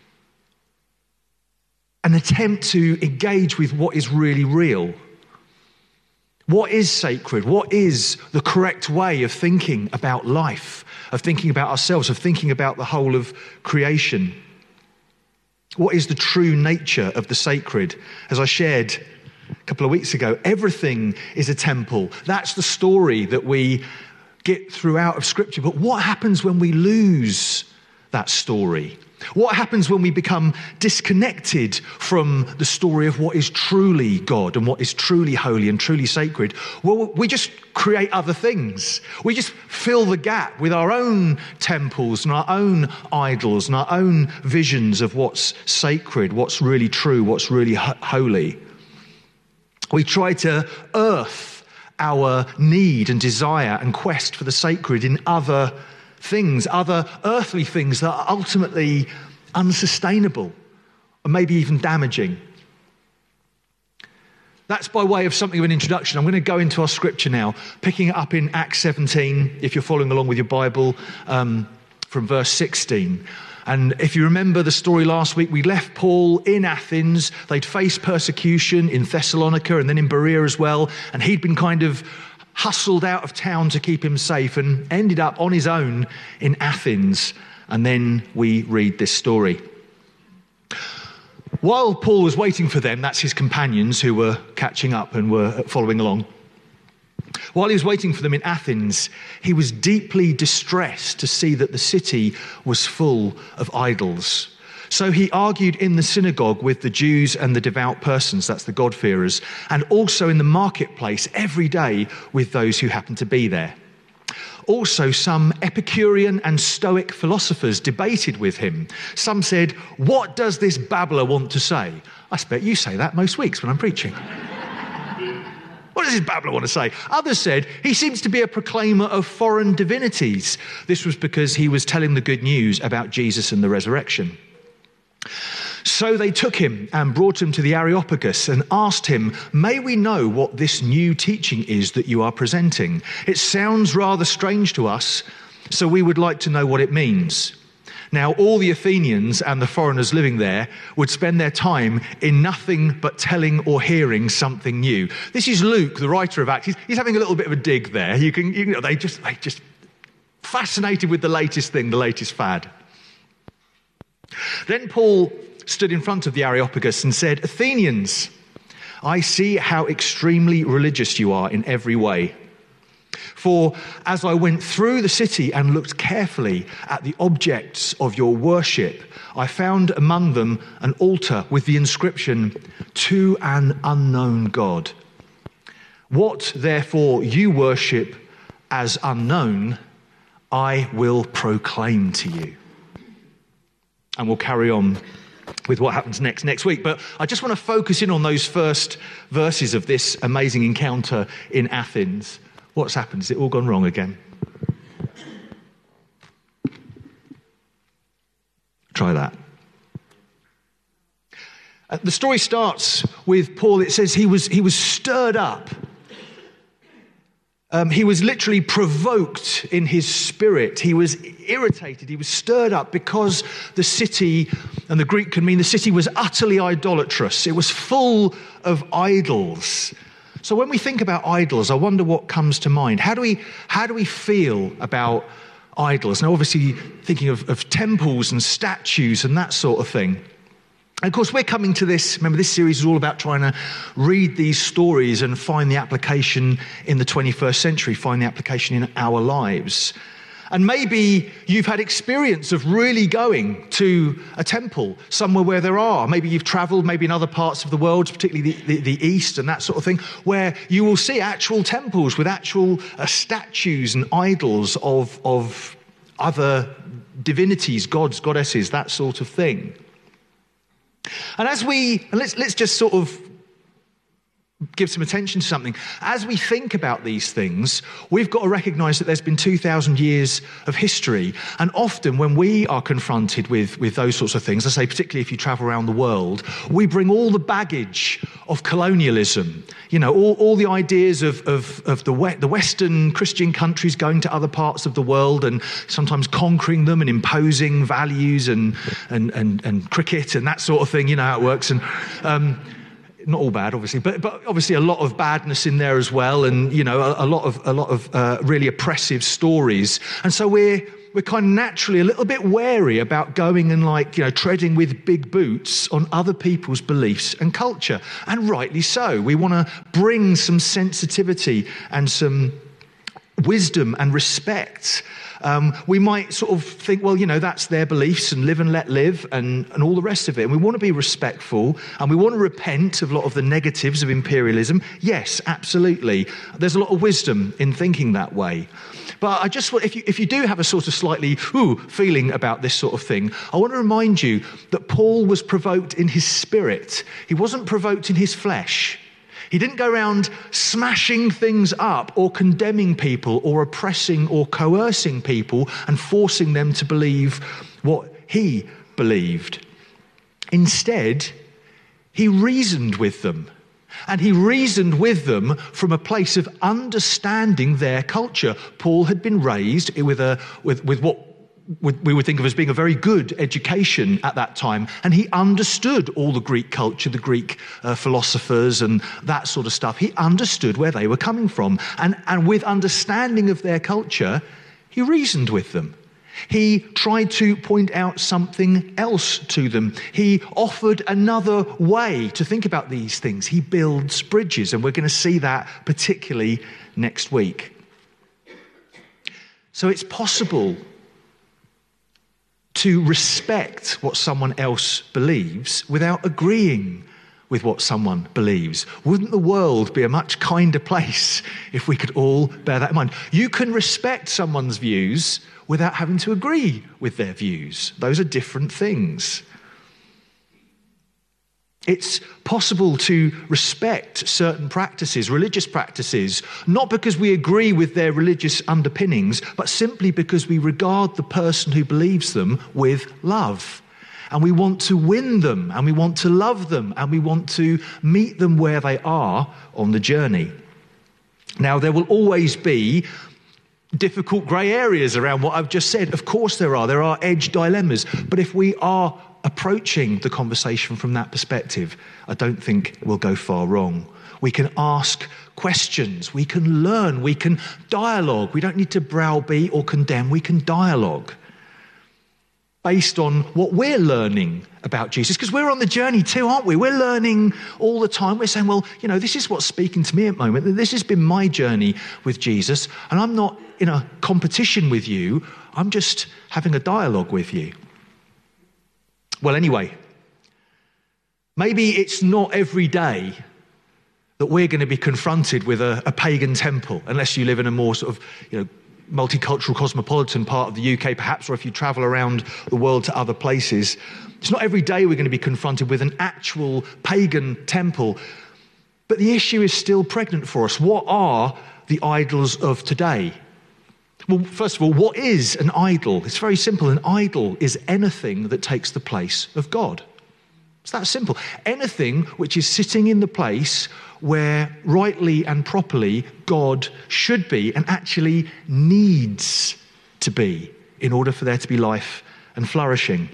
an attempt to engage with what is really real. What is sacred? What is the correct way of thinking about life, of thinking about ourselves, of thinking about the whole of creation? What is the true nature of the sacred? As I shared a couple of weeks ago, everything is a temple. That's the story that we get throughout of Scripture. But what happens when we lose that story? What happens when we become disconnected from the story of what is truly God and what is truly holy and truly sacred? Well, we just create other things. We just fill the gap with our own temples and our own idols and our own visions of what's sacred, what's really true, what's really ho- holy. We try to earth our need and desire and quest for the sacred in other things, other earthly things that are ultimately unsustainable or maybe even damaging. That's by way of something of an introduction. I'm going to go into our scripture now, picking it up in Acts seventeen, if you're following along with your Bible, um, from verse sixteen. And if you remember the story last week, we left Paul in Athens. They'd faced persecution in Thessalonica and then in Berea as well. And he'd been kind of hustled out of town to keep him safe and ended up on his own in Athens. And then we read this story. While Paul was waiting for them, that's his companions who were catching up and were following along. While he was waiting for them in Athens, he was deeply distressed to see that the city was full of idols. So he argued in the synagogue with the Jews and the devout persons, that's the God-fearers, and also in the marketplace every day with those who happened to be there. Also, some Epicurean and Stoic philosophers debated with him. Some said, "What does this babbler want to say?" I expect you say that most weeks when I'm preaching. What does this babbler want to say? Others said, "He seems to be a proclaimer of foreign divinities." This was because he was telling the good news about Jesus and the resurrection. So they took him and brought him to the Areopagus and asked him, "May we know what this new teaching is that you are presenting? It sounds rather strange to us, so we would like to know what it means." Now, all the Athenians and the foreigners living there would spend their time in nothing but telling or hearing something new. This is Luke, the writer of Acts. He's, he's having a little bit of a dig there. You can, you know, they just, they just fascinated with the latest thing, the latest fad. Then Paul stood in front of the Areopagus and said, "Athenians, I see how extremely religious you are in every way. For as I went through the city and looked carefully at the objects of your worship, I found among them an altar with the inscription, 'To an unknown God.' What therefore you worship as unknown, I will proclaim to you." And we'll carry on with what happens next next week. But I just want to focus in on those first verses of this amazing encounter in Athens. What's happened? Has it all gone wrong again? Try that. Uh, the story starts with Paul. It says he was, he was stirred up. Um, he was literally provoked in his spirit. He was irritated. He was stirred up because the city, and the Greek can mean the city was utterly idolatrous. It was full of idols. So when we think about idols, I wonder what comes to mind. How do we, how do we feel about idols? Now, obviously, thinking of, of temples and statues and that sort of thing. And of course, we're coming to this, remember this series is all about trying to read these stories and find the application in the twenty-first century, find the application in our lives. And maybe you've had experience of really going to a temple, somewhere where there are. Maybe you've travelled, maybe in other parts of the world, particularly the, the, the East and that sort of thing, where you will see actual temples with actual uh, statues and idols of, of other divinities, gods, goddesses, that sort of thing. And as we, and let's, let's just sort of give some attention to something. As we think about these things, we've got to recognise that there's been two thousand years of history. And often when we are confronted with, with those sorts of things, I say particularly if you travel around the world, we bring all the baggage of colonialism. You know, all, all the ideas of, of, of the, the Western Christian countries going to other parts of the world and sometimes conquering them and imposing values and, and, and, and cricket and that sort of thing. You know how it works. And um, not all bad, obviously, but but obviously a lot of badness in there as well, and you know a, a lot of a lot of uh, really oppressive stories, and so we're we're kind of naturally a little bit wary about going and like you know treading with big boots on other people's beliefs and culture, and rightly so. We want to bring some sensitivity and some wisdom and respect. Um, we might sort of think, well, you know, that's their beliefs and live and let live and, and all the rest of it. And we want to be respectful and we want to repent of a lot of the negatives of imperialism. Yes, absolutely. There's a lot of wisdom in thinking that way. But I just want, if you, if you do have a sort of slightly ooh feeling about this sort of thing, I want to remind you that Paul was provoked in his spirit. He wasn't provoked in his flesh. He didn't go around smashing things up or condemning people or oppressing or coercing people and forcing them to believe what he believed. Instead, he reasoned with them. And he reasoned with them from a place of understanding their culture. Paul had been raised with a with, with what we would think of as being a very good education at that time. And he understood all the Greek culture, the Greek uh, philosophers and that sort of stuff. He understood where they were coming from. And, and with understanding of their culture, he reasoned with them. He tried to point out something else to them. He offered another way to think about these things. He builds bridges, and we're going to see that particularly next week. So it's possible to respect what someone else believes without agreeing with what someone believes. Wouldn't the world be a much kinder place if we could all bear that in mind? You can respect someone's views without having to agree with their views. Those are different things. It's possible to respect certain practices, religious practices, not because we agree with their religious underpinnings, but simply because we regard the person who believes them with love. And we want to win them, and we want to love them, and we want to meet them where they are on the journey. Now, there will always be difficult grey areas around what I've just said. Of course there are. There are edge dilemmas. But if we are approaching the conversation from that perspective, I don't think we'll go far wrong. We can ask questions. We can learn. We can dialogue. We don't need to browbeat or condemn. We can dialogue based on what we're learning about Jesus. Because we're on the journey too, aren't we? We're learning all the time. We're saying, well, you know, this is what's speaking to me at the moment. This has been my journey with Jesus. And I'm not in a competition with you. I'm just having a dialogue with you. Well, anyway, maybe it's not every day that we're going to be confronted with a, a pagan temple, unless you live in a more sort of, you know, multicultural, cosmopolitan part of the U K, perhaps, or if you travel around the world to other places. It's not every day we're going to be confronted with an actual pagan temple, but the issue is still pregnant for us. What are the idols of today? Well, first of all, what is an idol? It's very simple. An idol is anything that takes the place of God. It's that simple. Anything which is sitting in the place where rightly and properly God should be and actually needs to be in order for there to be life and flourishing.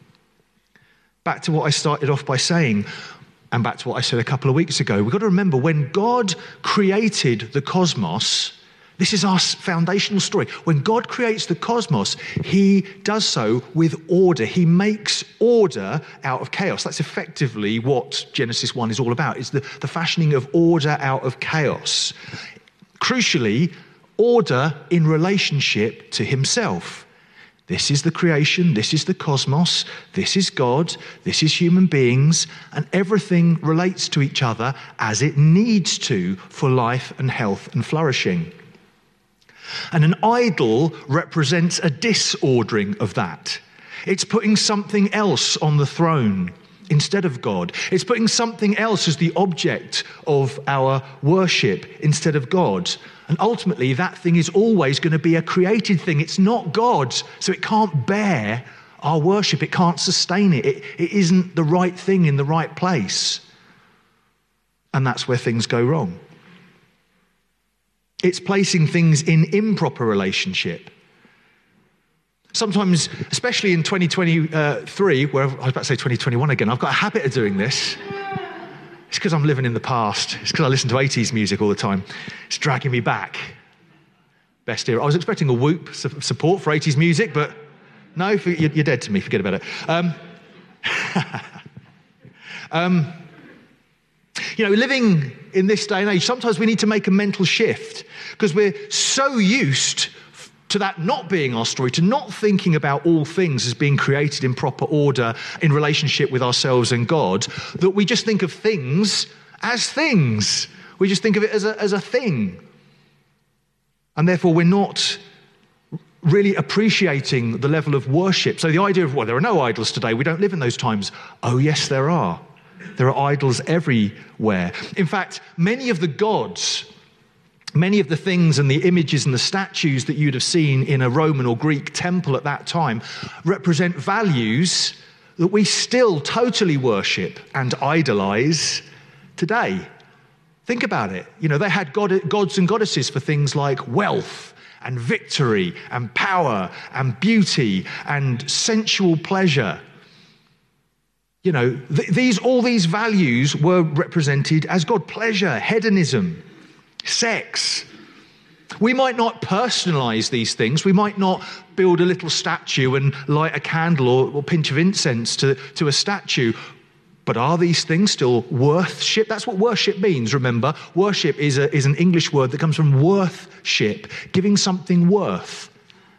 Back to what I started off by saying, and back to what I said a couple of weeks ago, we've got to remember when God created the cosmos, this is our foundational story. When God creates the cosmos, he does so with order. He makes order out of chaos. That's effectively what Genesis one is all about. It's the, the fashioning of order out of chaos. Crucially, order in relationship to himself. This is the creation, this is the cosmos, this is God, this is human beings, and everything relates to each other as it needs to for life and health and flourishing. And an idol represents a disordering of that. It's putting something else on the throne instead of God. It's putting something else as the object of our worship instead of God. And ultimately, that thing is always going to be a created thing. It's not God, so it can't bear our worship. It can't sustain it. It, it isn't the right thing in the right place. And that's where things go wrong. It's placing things in improper relationship. Sometimes, especially in twenty twenty-three, where I was about to say twenty twenty-one again, I've got a habit of doing this. It's because I'm living in the past. It's because I listen to eighties music all the time. It's dragging me back. Best era. I was expecting a whoop of support for eighties music, but no, you're dead to me. Forget about it. Um, um, you know, living in this day and age, sometimes we need to make a mental shift because we're so used to that not being our story, to not thinking about all things as being created in proper order in relationship with ourselves and God, that we just think of things as things. We just think of it as a, as a thing. And therefore we're not really appreciating the level of worship. So the idea of, well, there are no idols today, we don't live in those times. Oh, yes, there are. There are idols everywhere. In fact, many of the gods, many of the things and the images and the statues that you'd have seen in a Roman or Greek temple at that time represent values that we still totally worship and idolize today. Think about it. You know, they had god- gods and goddesses for things like wealth and victory and power and beauty and sensual pleasure. You know, th- these all these values were represented as God. Pleasure, hedonism, sex. We might not personalize these things. We might not build a little statue and light a candle or, or pinch of incense to, to a statue. But are these things still worship? That's what worship means, remember. Worship is, a, is an English word that comes from worthship, giving something worth.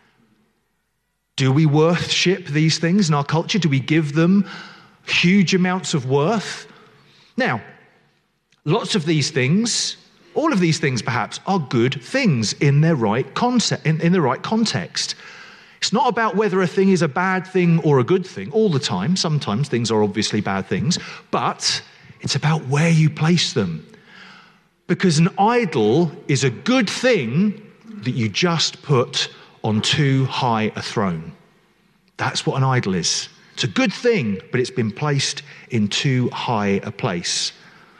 Do we worship these things in our culture? Do we give them huge amounts of worth? Now, lots of these things, all of these things perhaps, are good things in their right concept, in, in the right context. It's not about whether a thing is a bad thing or a good thing all the time. Sometimes things are obviously bad things, but it's about where you place them. Because an idol is a good thing that you just put on too high a throne. That's what an idol is. It's a good thing, but it's been placed in too high a place.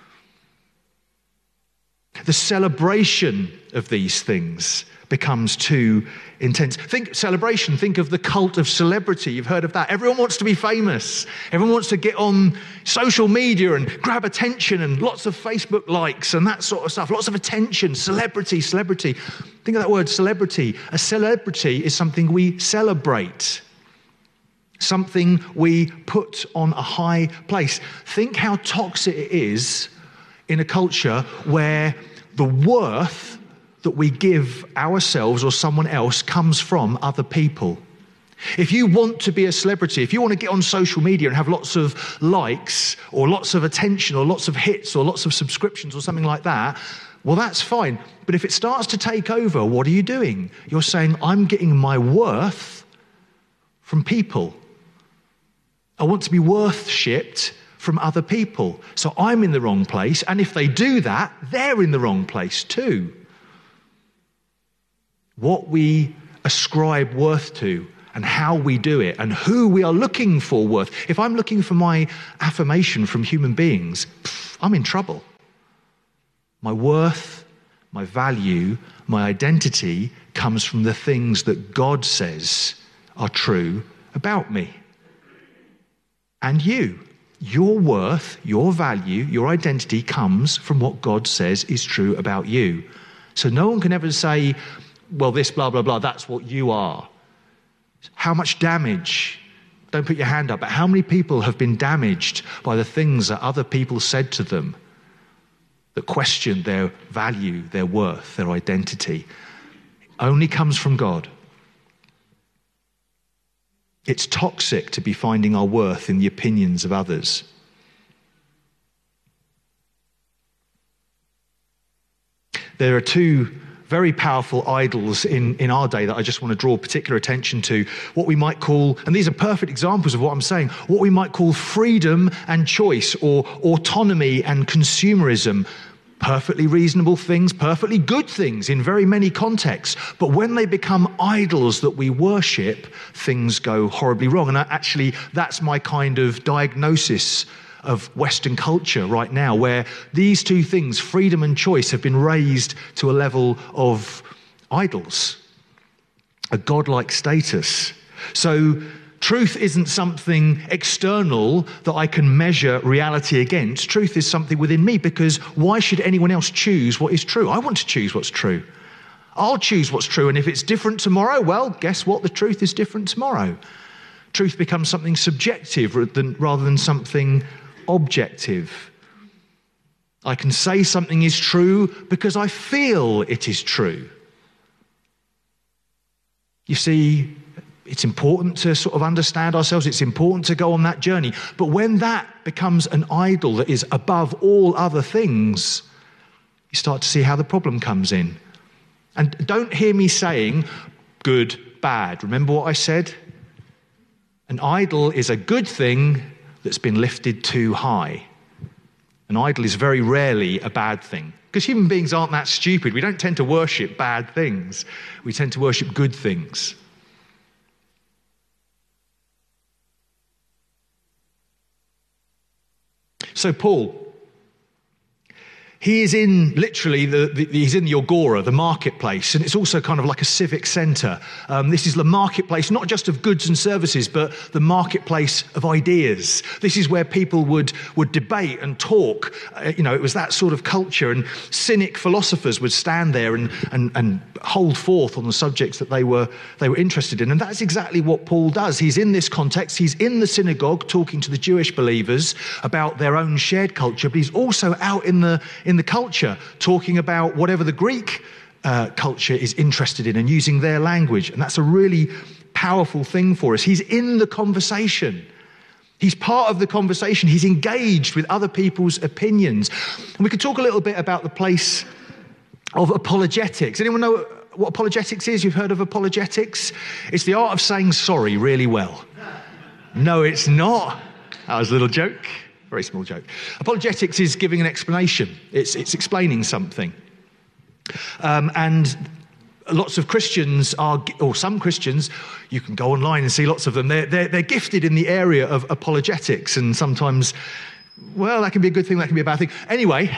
The celebration of these things becomes too intense. Think celebration, think of the cult of celebrity. You've heard of that. Everyone wants to be famous. Everyone wants to get on social media and grab attention and lots of Facebook likes and that sort of stuff. Lots of attention, celebrity, celebrity. Think of that word, celebrity. A celebrity is something we celebrate. Something we put on a high place. Think how toxic it is in a culture where the worth that we give ourselves or someone else comes from other people. If you want to be a celebrity, if you want to get on social media and have lots of likes or lots of attention or lots of hits or lots of subscriptions or something like that, well, that's fine. But if it starts to take over, what are you doing? You're saying, I'm getting my worth from people. I want to be worshipped from other people. So I'm in the wrong place. And if they do that, they're in the wrong place too. What we ascribe worth to and how we do it and who we are looking for worth. If I'm looking for my affirmation from human beings, pff, I'm in trouble. My worth, my value, my identity comes from the things that God says are true about me. And you. Your worth, your value, your identity comes from what God says is true about you. So no one can ever say, well, this blah, blah, blah, that's what you are. How much damage, don't put your hand up, but how many people have been damaged by the things that other people said to them that questioned their value, their worth, their identity? It only comes from God. It's toxic to be finding our worth in the opinions of others. There are two very powerful idols in, in our day that I just want to draw particular attention to. What we might call, and these are perfect examples of what I'm saying, what we might call freedom and choice or autonomy and consumerism. Perfectly reasonable things, perfectly good things in very many contexts. But when they become idols that we worship, things go horribly wrong. And actually, that's my kind of diagnosis of Western culture right now, where these two things, freedom and choice, have been raised to a level of idols, a godlike status. So truth isn't something external that I can measure reality against. Truth is something within me, because why should anyone else choose what is true? I want to choose what's true. I'll choose what's true, and if it's different tomorrow, well, guess what? The truth is different tomorrow. Truth becomes something subjective rather than, rather than something objective. I can say something is true because I feel it is true. You see, it's important to sort of understand ourselves. It's important to go on that journey. But when that becomes an idol that is above all other things, you start to see how the problem comes in. And don't hear me saying good, bad. Remember what I said? An idol is a good thing that's been lifted too high. An idol is very rarely a bad thing, because human beings aren't that stupid. We don't tend to worship bad things. We tend to worship good things. So Paul, He is in, literally, the, the, he's in the Agora, the marketplace, and it's also kind of like a civic centre. Um, this is the marketplace, not just of goods and services, but the marketplace of ideas. This is where people would, would debate and talk. Uh, you know, it was that sort of culture, and cynic philosophers would stand there and, and, and hold forth on the subjects that they were, they were interested in. And that's exactly what Paul does. He's in this context. He's in the synagogue talking to the Jewish believers about their own shared culture, but he's also out in the in the culture, talking about whatever the Greek uh, culture is interested in and using their language. And that's a really powerful thing for us. He's in the conversation. He's part of the conversation. He's engaged with other people's opinions. And we could talk a little bit about the place of apologetics. Anyone know what apologetics is? You've heard of apologetics? It's the art of saying sorry really well. No, it's not. That was a little joke. Very small joke. Apologetics is giving an explanation. It's, it's explaining something. Um, and lots of Christians are, or some Christians, you can go online and see lots of them, they're, they're, they're gifted in the area of apologetics. And sometimes, well, that can be a good thing, that can be a bad thing. Anyway,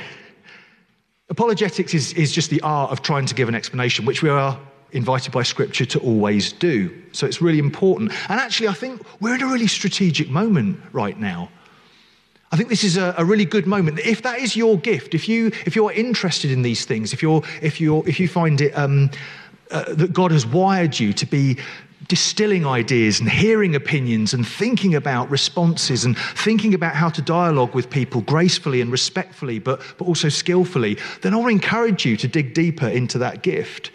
apologetics is, is just the art of trying to give an explanation, which we are invited by Scripture to always do. So it's really important. And actually, I think we're in a really strategic moment right now. I think this is a, a really good moment. If that is your gift, if you if you're interested in these things, if you're if you if you find it um, uh, that God has wired you to be distilling ideas and hearing opinions and thinking about responses and thinking about how to dialogue with people gracefully and respectfully, but but also skillfully, then I'll encourage you to dig deeper into that gift.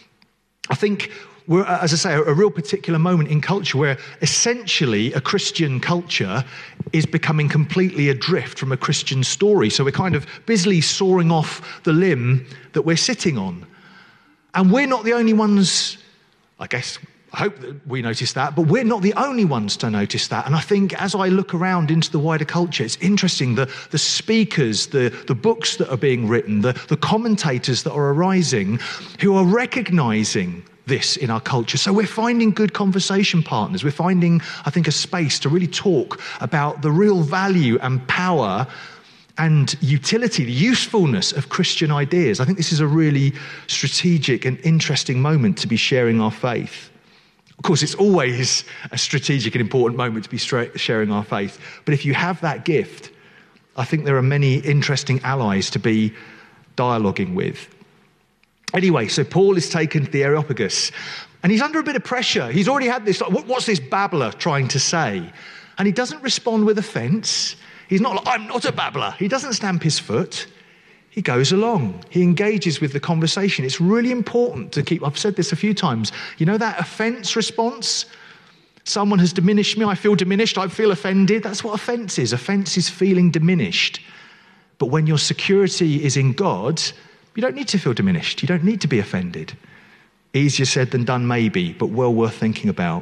I think we're, as I say, a real particular moment in culture where essentially a Christian culture is becoming completely adrift from a Christian story. So we're kind of busily soaring off the limb that we're sitting on. And we're not the only ones, I guess, I hope that we notice that, but we're not the only ones to notice that. And I think as I look around into the wider culture, it's interesting, the, the speakers, the, the books that are being written, the, the commentators that are arising, who are recognizing this in our culture. So we're finding good conversation partners. We're finding, I think, a space to really talk about the real value and power and utility, the usefulness of Christian ideas. I think this is a really strategic and interesting moment to be sharing our faith. Of course, it's always a strategic and important moment to be sharing our faith. But if you have that gift, I think there are many interesting allies to be dialoguing with. Anyway, so Paul is taken to the Areopagus, and he's under a bit of pressure. He's already had this, what's this babbler trying to say? And he doesn't respond with offence. He's not like, I'm not a babbler. He doesn't stamp his foot. He goes along. He engages with the conversation. It's really important to keep, I've said this a few times, you know that offence response? Someone has diminished me, I feel diminished, I feel offended. That's what offence is. Offence is feeling diminished. But when your security is in God, you don't need to feel diminished. You don't need to be offended. Easier said than done, maybe, but well worth thinking about.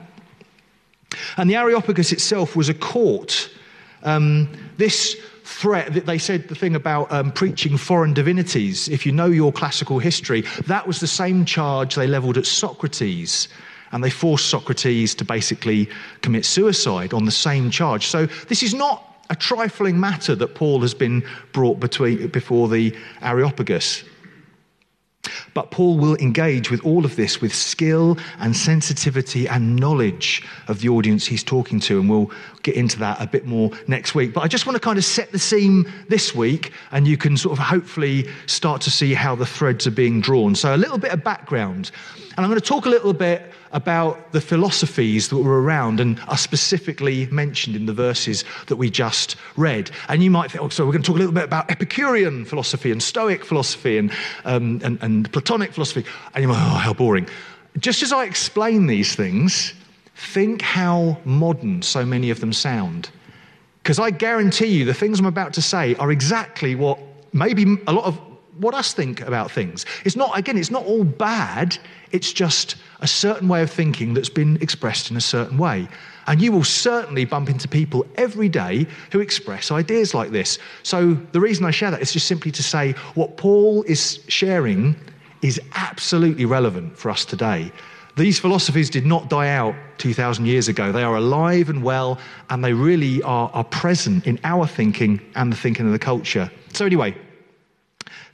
And the Areopagus itself was a court. Um, this threat, they said the thing about um, preaching foreign divinities. If you know your classical history, that was the same charge they levelled at Socrates. And they forced Socrates to basically commit suicide on the same charge. So this is not a trifling matter that Paul has been brought between, before the Areopagus. But Paul will engage with all of this with skill and sensitivity and knowledge of the audience he's talking to, and we'll get into that a bit more next week. But I just want to kind of set the scene this week, and you can sort of hopefully start to see how the threads are being drawn. So a little bit of background, and I'm going to talk a little bit about the philosophies that were around and are specifically mentioned in the verses that we just read. And you might think, oh, so we're going to talk a little bit about Epicurean philosophy and Stoic philosophy and, um, and, and Platonic philosophy. And you might, oh, how boring. Just as I explain these things, think how modern so many of them sound. Because I guarantee you the things I'm about to say are exactly what maybe a lot of what us think about things. It's not, again, it's not all bad. It's just a certain way of thinking that's been expressed in a certain way. And you will certainly bump into people every day who express ideas like this. So the reason I share that is just simply to say what Paul is sharing is absolutely relevant for us today. These philosophies did not die out two thousand years ago. They are alive and well, and they really are, are present in our thinking and the thinking of the culture. So anyway,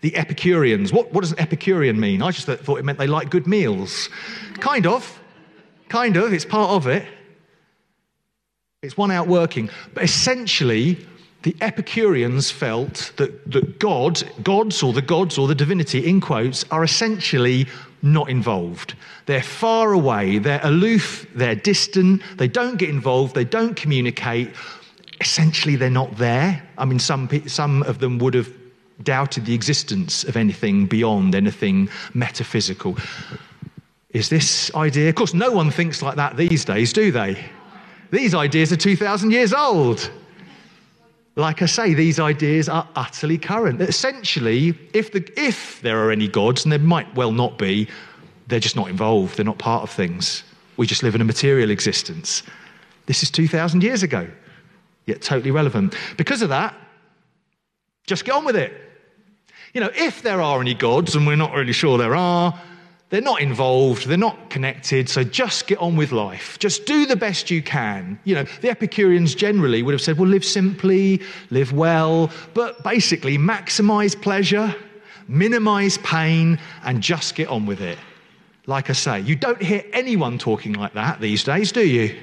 The Epicureans. What, what does an Epicurean mean? I just thought it meant they like good meals. Kind of. Kind of. It's part of it. It's one outworking. But essentially, the Epicureans felt that, that God, gods or the gods or the divinity, in quotes, are essentially not involved. They're far away, they're aloof, they're distant, they don't get involved, they don't communicate. Essentially, they're not there. I mean, some, some of them would have doubted the existence of anything beyond anything metaphysical. Is this idea? Of course, no one thinks like that these days, do they? These ideas are two thousand years old. Like I say, these ideas are utterly current. Essentially, if, the, if there are any gods, and there might well not be, they're just not involved. They're not part of things. We just live in a material existence. This is two thousand years ago, yet totally relevant. Because of that, just get on with it. You know, if there are any gods, and we're not really sure there are, they're not involved, they're not connected, so just get on with life. Just do the best you can. You know, the Epicureans generally would have said, well, live simply, live well, but basically maximize pleasure, minimize pain, and just get on with it. Like I say, you don't hear anyone talking like that these days, do you?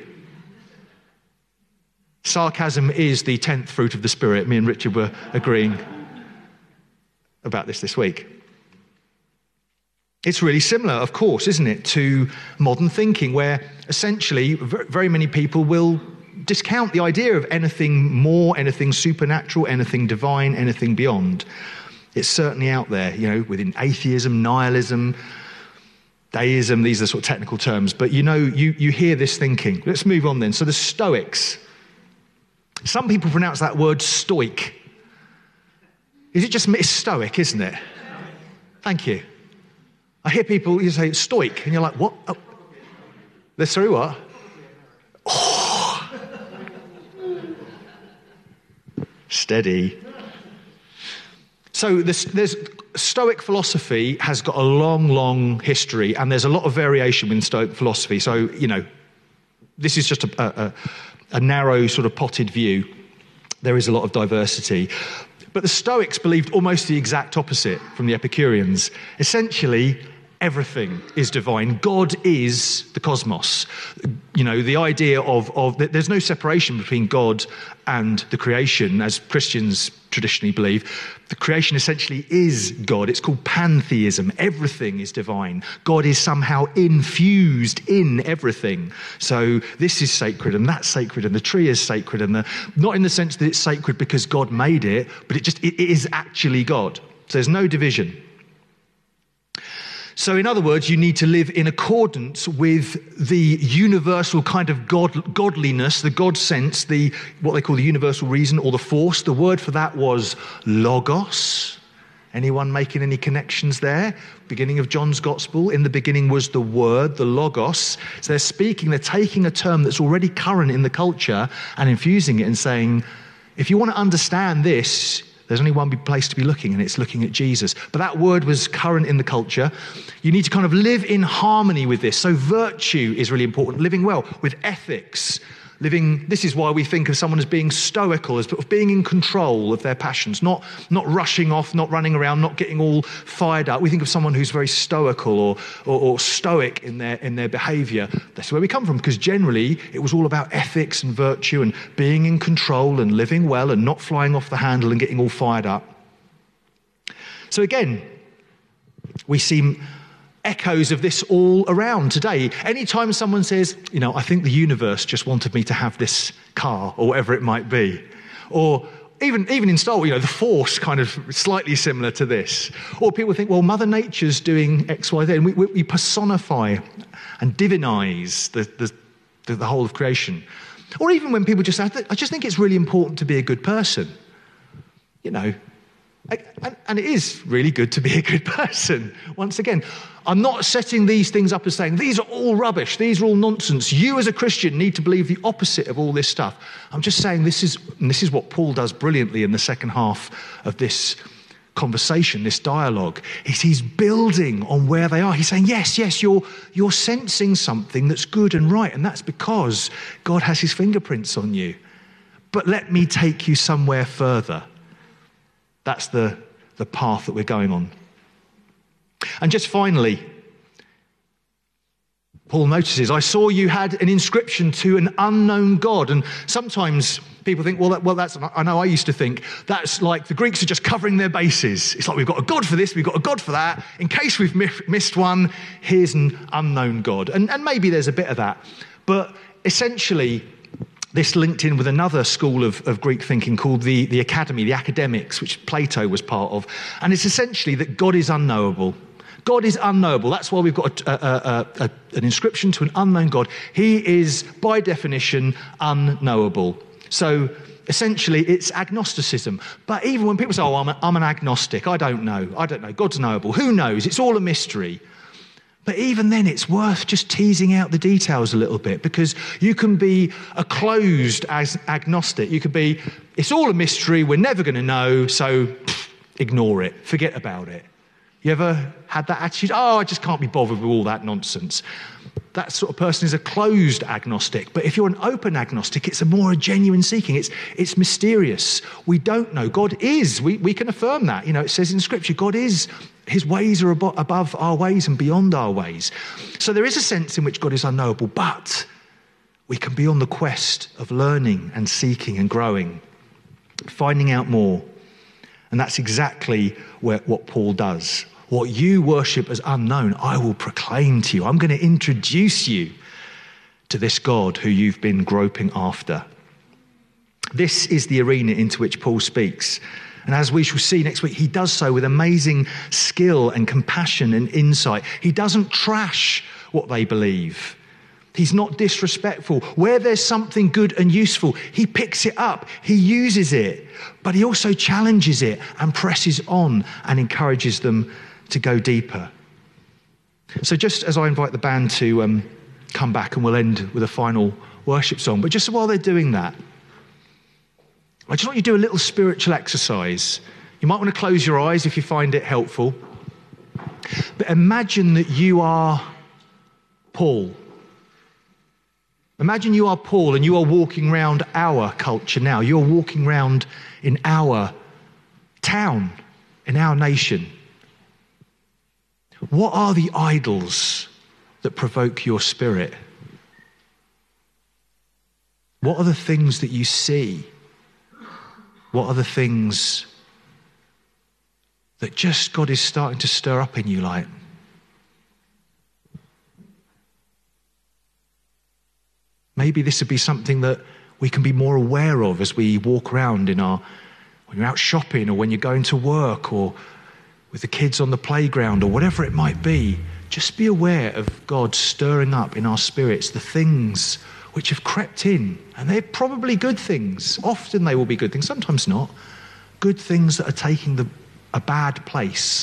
Sarcasm is the tenth fruit of the Spirit. Me and Richard were agreeing about this this week. It's really similar, of course, isn't it, to modern thinking, where essentially very many people will discount the idea of anything more, anything supernatural, anything divine, anything beyond. It's certainly out there, you know, within atheism, nihilism, deism, these are sort of technical terms, but you know, you, you hear this thinking. Let's move on then. So the Stoics. Some people pronounce that word stoic. Is it just, it's stoic, isn't it? Thank you. I hear people, you say, stoic, and you're like, what? Oh. They're sorry, what? Oh. Steady. So this, there's Stoic philosophy has got a long, long history, and there's a lot of variation in Stoic philosophy. So, you know, this is just a, a, a narrow sort of potted view. There is a lot of diversity. But the Stoics believed almost the exact opposite from the Epicureans. Essentially, everything is divine. God is the cosmos. You know, the idea of, of there's no separation between God and the creation, as Christians traditionally believe. The creation essentially is God. It's called pantheism. Everything is divine. God is somehow infused in everything. So this is sacred and that's sacred and the tree is sacred, and the, not in the sense that it's sacred because God made it, but it just it, it is actually God. So there's no division. So in other words, you need to live in accordance with the universal kind of God, godliness, the God sense, the what they call the universal reason or the force. The word for that was logos. Anyone making any connections there? Beginning of John's Gospel, in the beginning was the word, the logos. So they're speaking, they're taking a term that's already current in the culture and infusing it and saying, if you want to understand this, there's only one place to be looking, and it's looking at Jesus. But that word was current in the culture. You need to kind of live in harmony with this. So virtue is really important. Living well with ethics. Living, this is why we think of someone as being stoical, as being in control of their passions, not, not rushing off, not running around, not getting all fired up. We think of someone who's very stoical or, or, or stoic in their, in their behavior. That's where we come from, because generally it was all about ethics and virtue and being in control and living well and not flying off the handle and getting all fired up. So again, we see echoes of this all around today. Anytime someone says, you know, I think the universe just wanted me to have this car, or whatever it might be, or even even in Star Wars, you know, the Force kind of slightly similar to this, or people think, well, Mother Nature's doing X, Y, Z, and we, we, we personify and divinize the, the, the, the whole of creation. Or even when people just say, I just think it's really important to be a good person, you know. And, and it is really good to be a good person. Once again, I'm not setting these things up as saying, these are all rubbish, these are all nonsense. You as a Christian need to believe the opposite of all this stuff. I'm just saying this is, and this is what Paul does brilliantly in the second half of this conversation, this dialogue, is he's building on where they are. He's saying, yes, yes, you're, you're sensing something that's good and right, and that's because God has his fingerprints on you. But let me take you somewhere further. That's the, the path that we're going on. And just finally, Paul notices, I saw you had an inscription to an unknown God. And sometimes people think, well, that, well, that's, I know I used to think, that's like the Greeks are just covering their bases. It's like, we've got a God for this, we've got a God for that. In case we've mi- missed one, here's an unknown God. And, and maybe there's a bit of that. But essentially, this linked in with another school of, of Greek thinking called the, the Academy, the Academics, which Plato was part of. And it's essentially that God is unknowable. God is unknowable. That's why we've got a, a, a, a, an inscription to an unknown God. He is, by definition, unknowable. So essentially, it's agnosticism. But even when people say, oh, I'm, a, I'm an agnostic, I don't know, I don't know, God's knowable, who knows? It's all a mystery. But even then, it's worth just teasing out the details a little bit, because you can be a closed as agnostic. You could be, it's all a mystery, we're never going to know, so pff, ignore it, forget about it. You ever had that attitude? Oh, I just can't be bothered with all that nonsense. That sort of person is a closed agnostic. But if you're an open agnostic, it's a more a genuine seeking. It's it's mysterious. We don't know. God is. We, we can affirm that. You know, it says in Scripture, God is. His ways are abo- above our ways and beyond our ways. So there is a sense in which God is unknowable, but we can be on the quest of learning and seeking and growing, finding out more. And that's exactly where, what Paul does. What you worship as unknown, I will proclaim to you. I'm going to introduce you to this God who you've been groping after. This is the arena into which Paul speaks. And as we shall see next week, he does so with amazing skill and compassion and insight. He doesn't trash what they believe. He's not disrespectful. Where there's something good and useful, he picks it up, he uses it, but he also challenges it and presses on and encourages them to go deeper. So just as I invite the band to um, come back, and we'll end with a final worship song, but just while they're doing that, I just want you to do a little spiritual exercise. You might want to close your eyes if you find it helpful. But imagine that you are Paul. Imagine you are Paul and you are walking around our culture now. You're walking around in our town, in our nation. What are the idols that provoke your spirit? What are the things that you see? What are the things that just God is starting to stir up in you like? Maybe this would be something that we can be more aware of as we walk around in our, when you're out shopping or when you're going to work or with the kids on the playground or whatever it might be. Just be aware of God stirring up in our spirits the things which have crept in. And they're probably good things. Often they will be good things, sometimes not. Good things that are taking the, a bad place.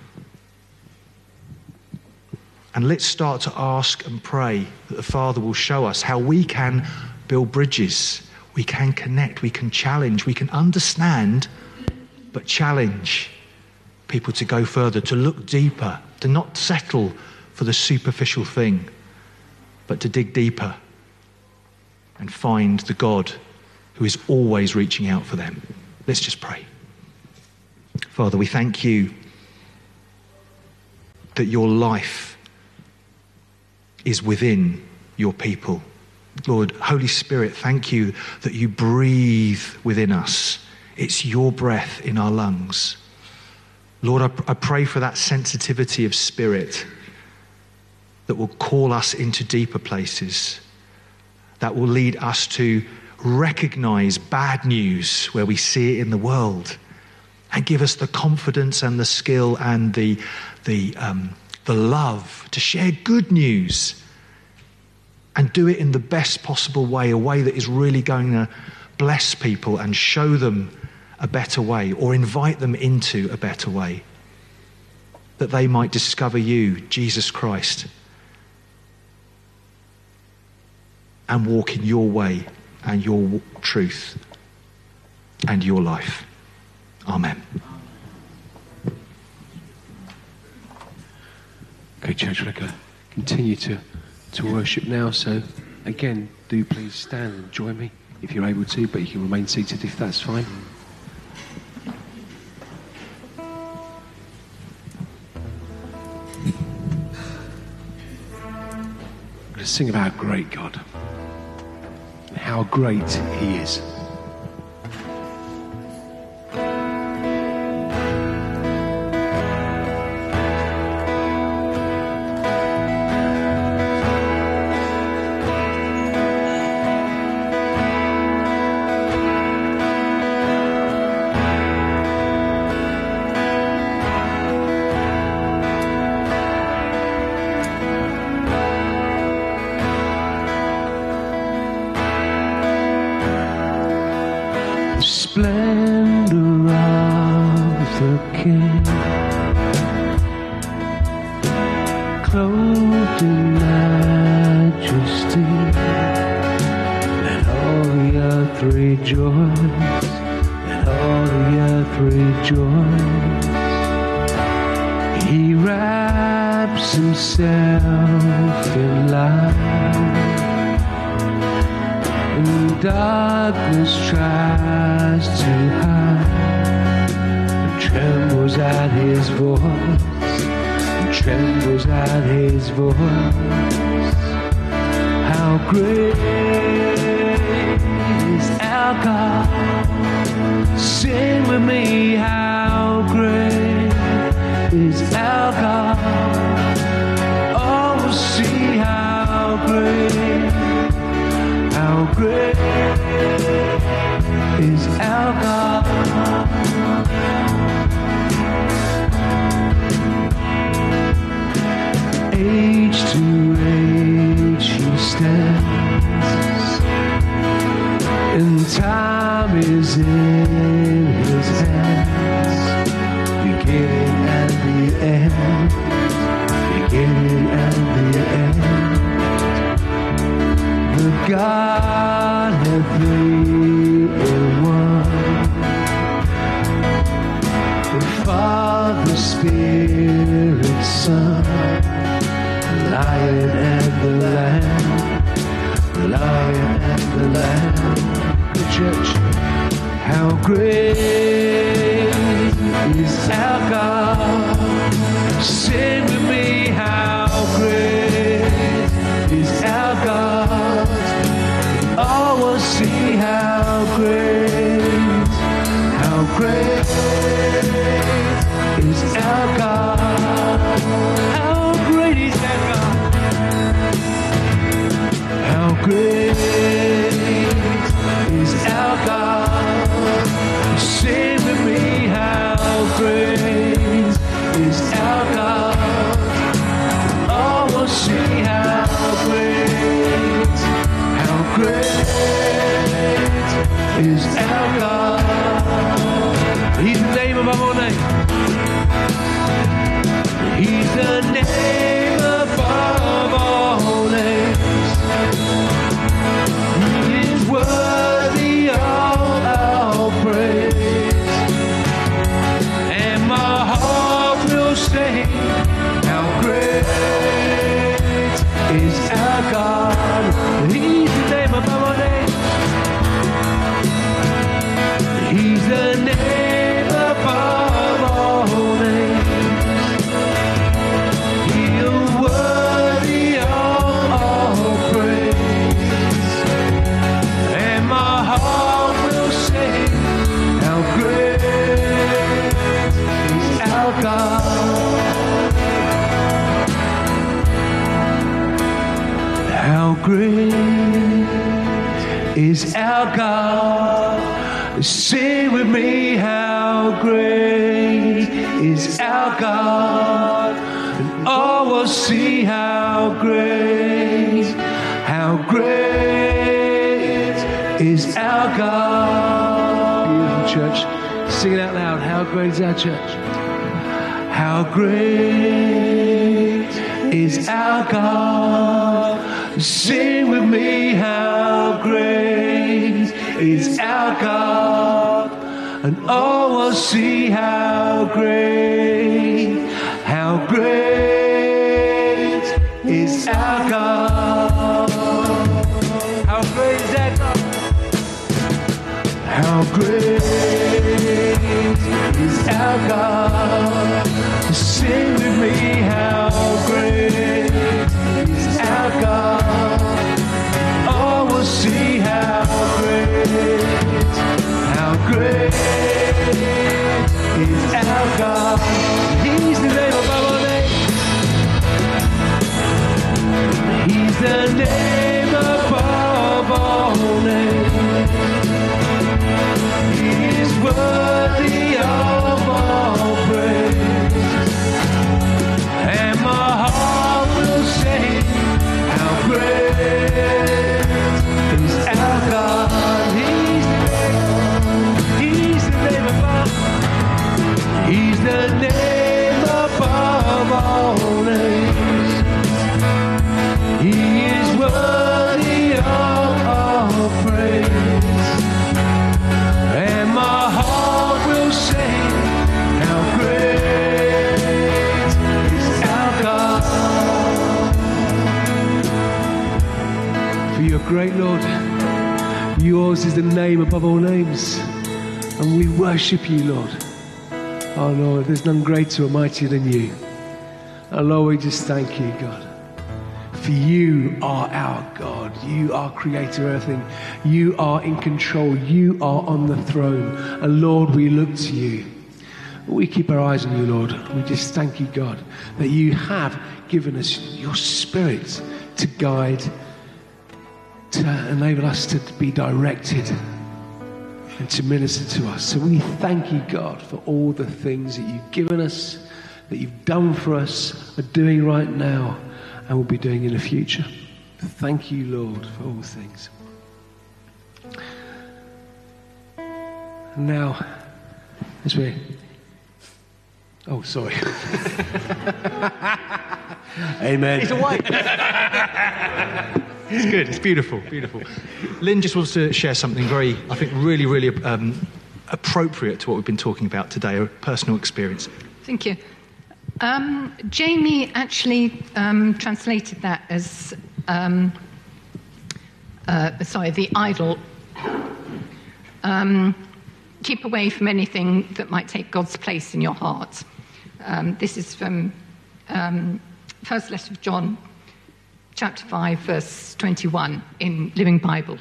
And let's start to ask and pray that the Father will show us how we can build bridges. We can connect, we can challenge, we can understand, but challenge people to go further, to look deeper, to not settle for the superficial thing, but to dig deeper and find the God who is always reaching out for them. Let's just pray. Father, we thank you that your life is within your people. Lord, Holy Spirit, thank you that you breathe within us. It's your breath in our lungs. Lord, I, I pray for that sensitivity of spirit that will call us into deeper places, that will lead us to recognize bad news where we see it in the world, and give us the confidence and the skill and the, the, um, the love to share good news and do it in the best possible way, a way that is really going to bless people and show them a better way or invite them into a better way, that they might discover you, Jesus Christ, and walk in your way and your truth and your life. Amen. Okay, church, we're going to continue to, to worship now. So, again, do please stand and join me if you're able to, but you can remain seated if that's fine. sing about how great God, how great He is. Splendor of the King, clothed in majesty, let all the earth rejoice, let all the earth rejoice. He wraps himself in light, and darkness tries to hide, and trembles at his voice, and trembles at his voice. How great is our God? Sing with me, how great is our God? Oh, we'll see how great, how great is our God. Age to age He stands, and time is in His hands. Beginning and the end, beginning and the end. The Godhead three in one, the Father, Spirit, Son, the Lion and the Lamb, the Lion and the Lamb. The church, how great is our God? Sing with me, how great is our God? Oh, we'll see how great, how great is our God. How great is our God? How great is our God? Sing with me, how great is our God? Oh, we'll see how great, how great is our God. He's the name above all names. He's the name above all names. He is worthy of our praise, and my heart will sing, how great is our God. He's the name above all names. He's the name above all names. He's worthy of all praise, and my heart will sing, how great is our God. How great is our God? Sing with me, how great is our God? And all will see how great, how great is our God. Beautiful church. Sing it out loud. How great is our church? How great is our God? Sing with me, how great is our God, and all will see how great, how great is our God. How great is our God? How great is our God? Sing with me, how great is our God. yours is the name above all names. And we worship you, Lord. Oh, Lord, there's none greater or mightier than you. And Lord, we just thank you, God. For you are our God. You are creator of everything. You are in control. You are on the throne. And Lord, we look to you. We keep our eyes on you, Lord. We just thank you, God, that you have given us your Spirit to guide, to enable us to be directed and to minister to us. So we thank you, God, for all the things that you've given us, that you've done for us, are doing right now, and will be doing in the future. Thank you, Lord, for all things. And now, as we... Oh, sorry. Amen. He's awake. It's good. It's beautiful. Beautiful. Lynn just wants to share something very, I think, really, really um, appropriate to what we've been talking about today, a personal experience. Thank you. Um, Jamie actually um, translated that as, um, uh, sorry, the idol. Um, keep away from anything that might take God's place in your heart. Um, this is from um, First Letter of John, chapter five, verse twenty-one in Living Bible.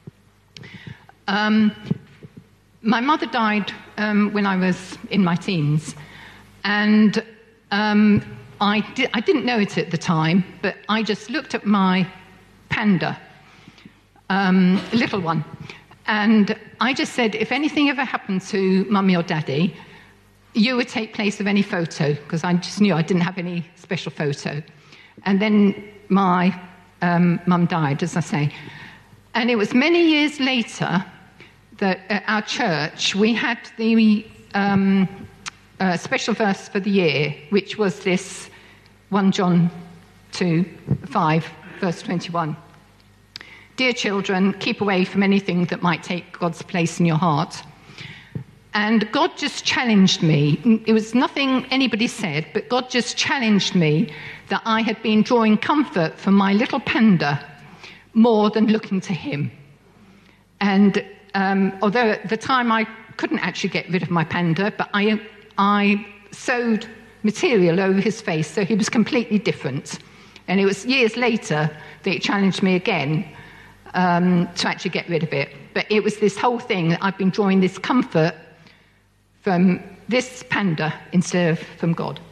Um, my mother died um, when I was in my teens, and um, I, di- I didn't know it at the time, but I just looked at my panda, um, little one, and I just said, if anything ever happened to Mummy or Daddy, you would take place of any photo, because I just knew I didn't have any special photo. And then my um, mum died, as I say. And it was many years later that at our church we had the um, uh, special verse for the year, which was this First John two, five, verse twenty-one. Dear children, keep away from anything that might take God's place in your heart. And God just challenged me. It was nothing anybody said, but God just challenged me that I had been drawing comfort from my little panda more than looking to him. And um, although at the time I couldn't actually get rid of my panda, but I, I sewed material over his face so he was completely different. And it was years later that it challenged me again um, to actually get rid of it. But it was this whole thing that I've been drawing this comfort from this panda instead of from God.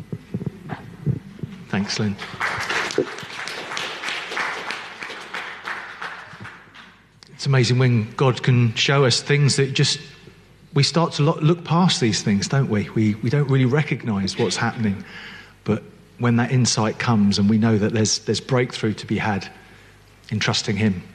Thanks, Lynn. It's amazing when God can show us things that just, we start to look past these things, don't we? We, we don't really recognise what's happening. But when that insight comes and we know that there's, there's breakthrough to be had in trusting him,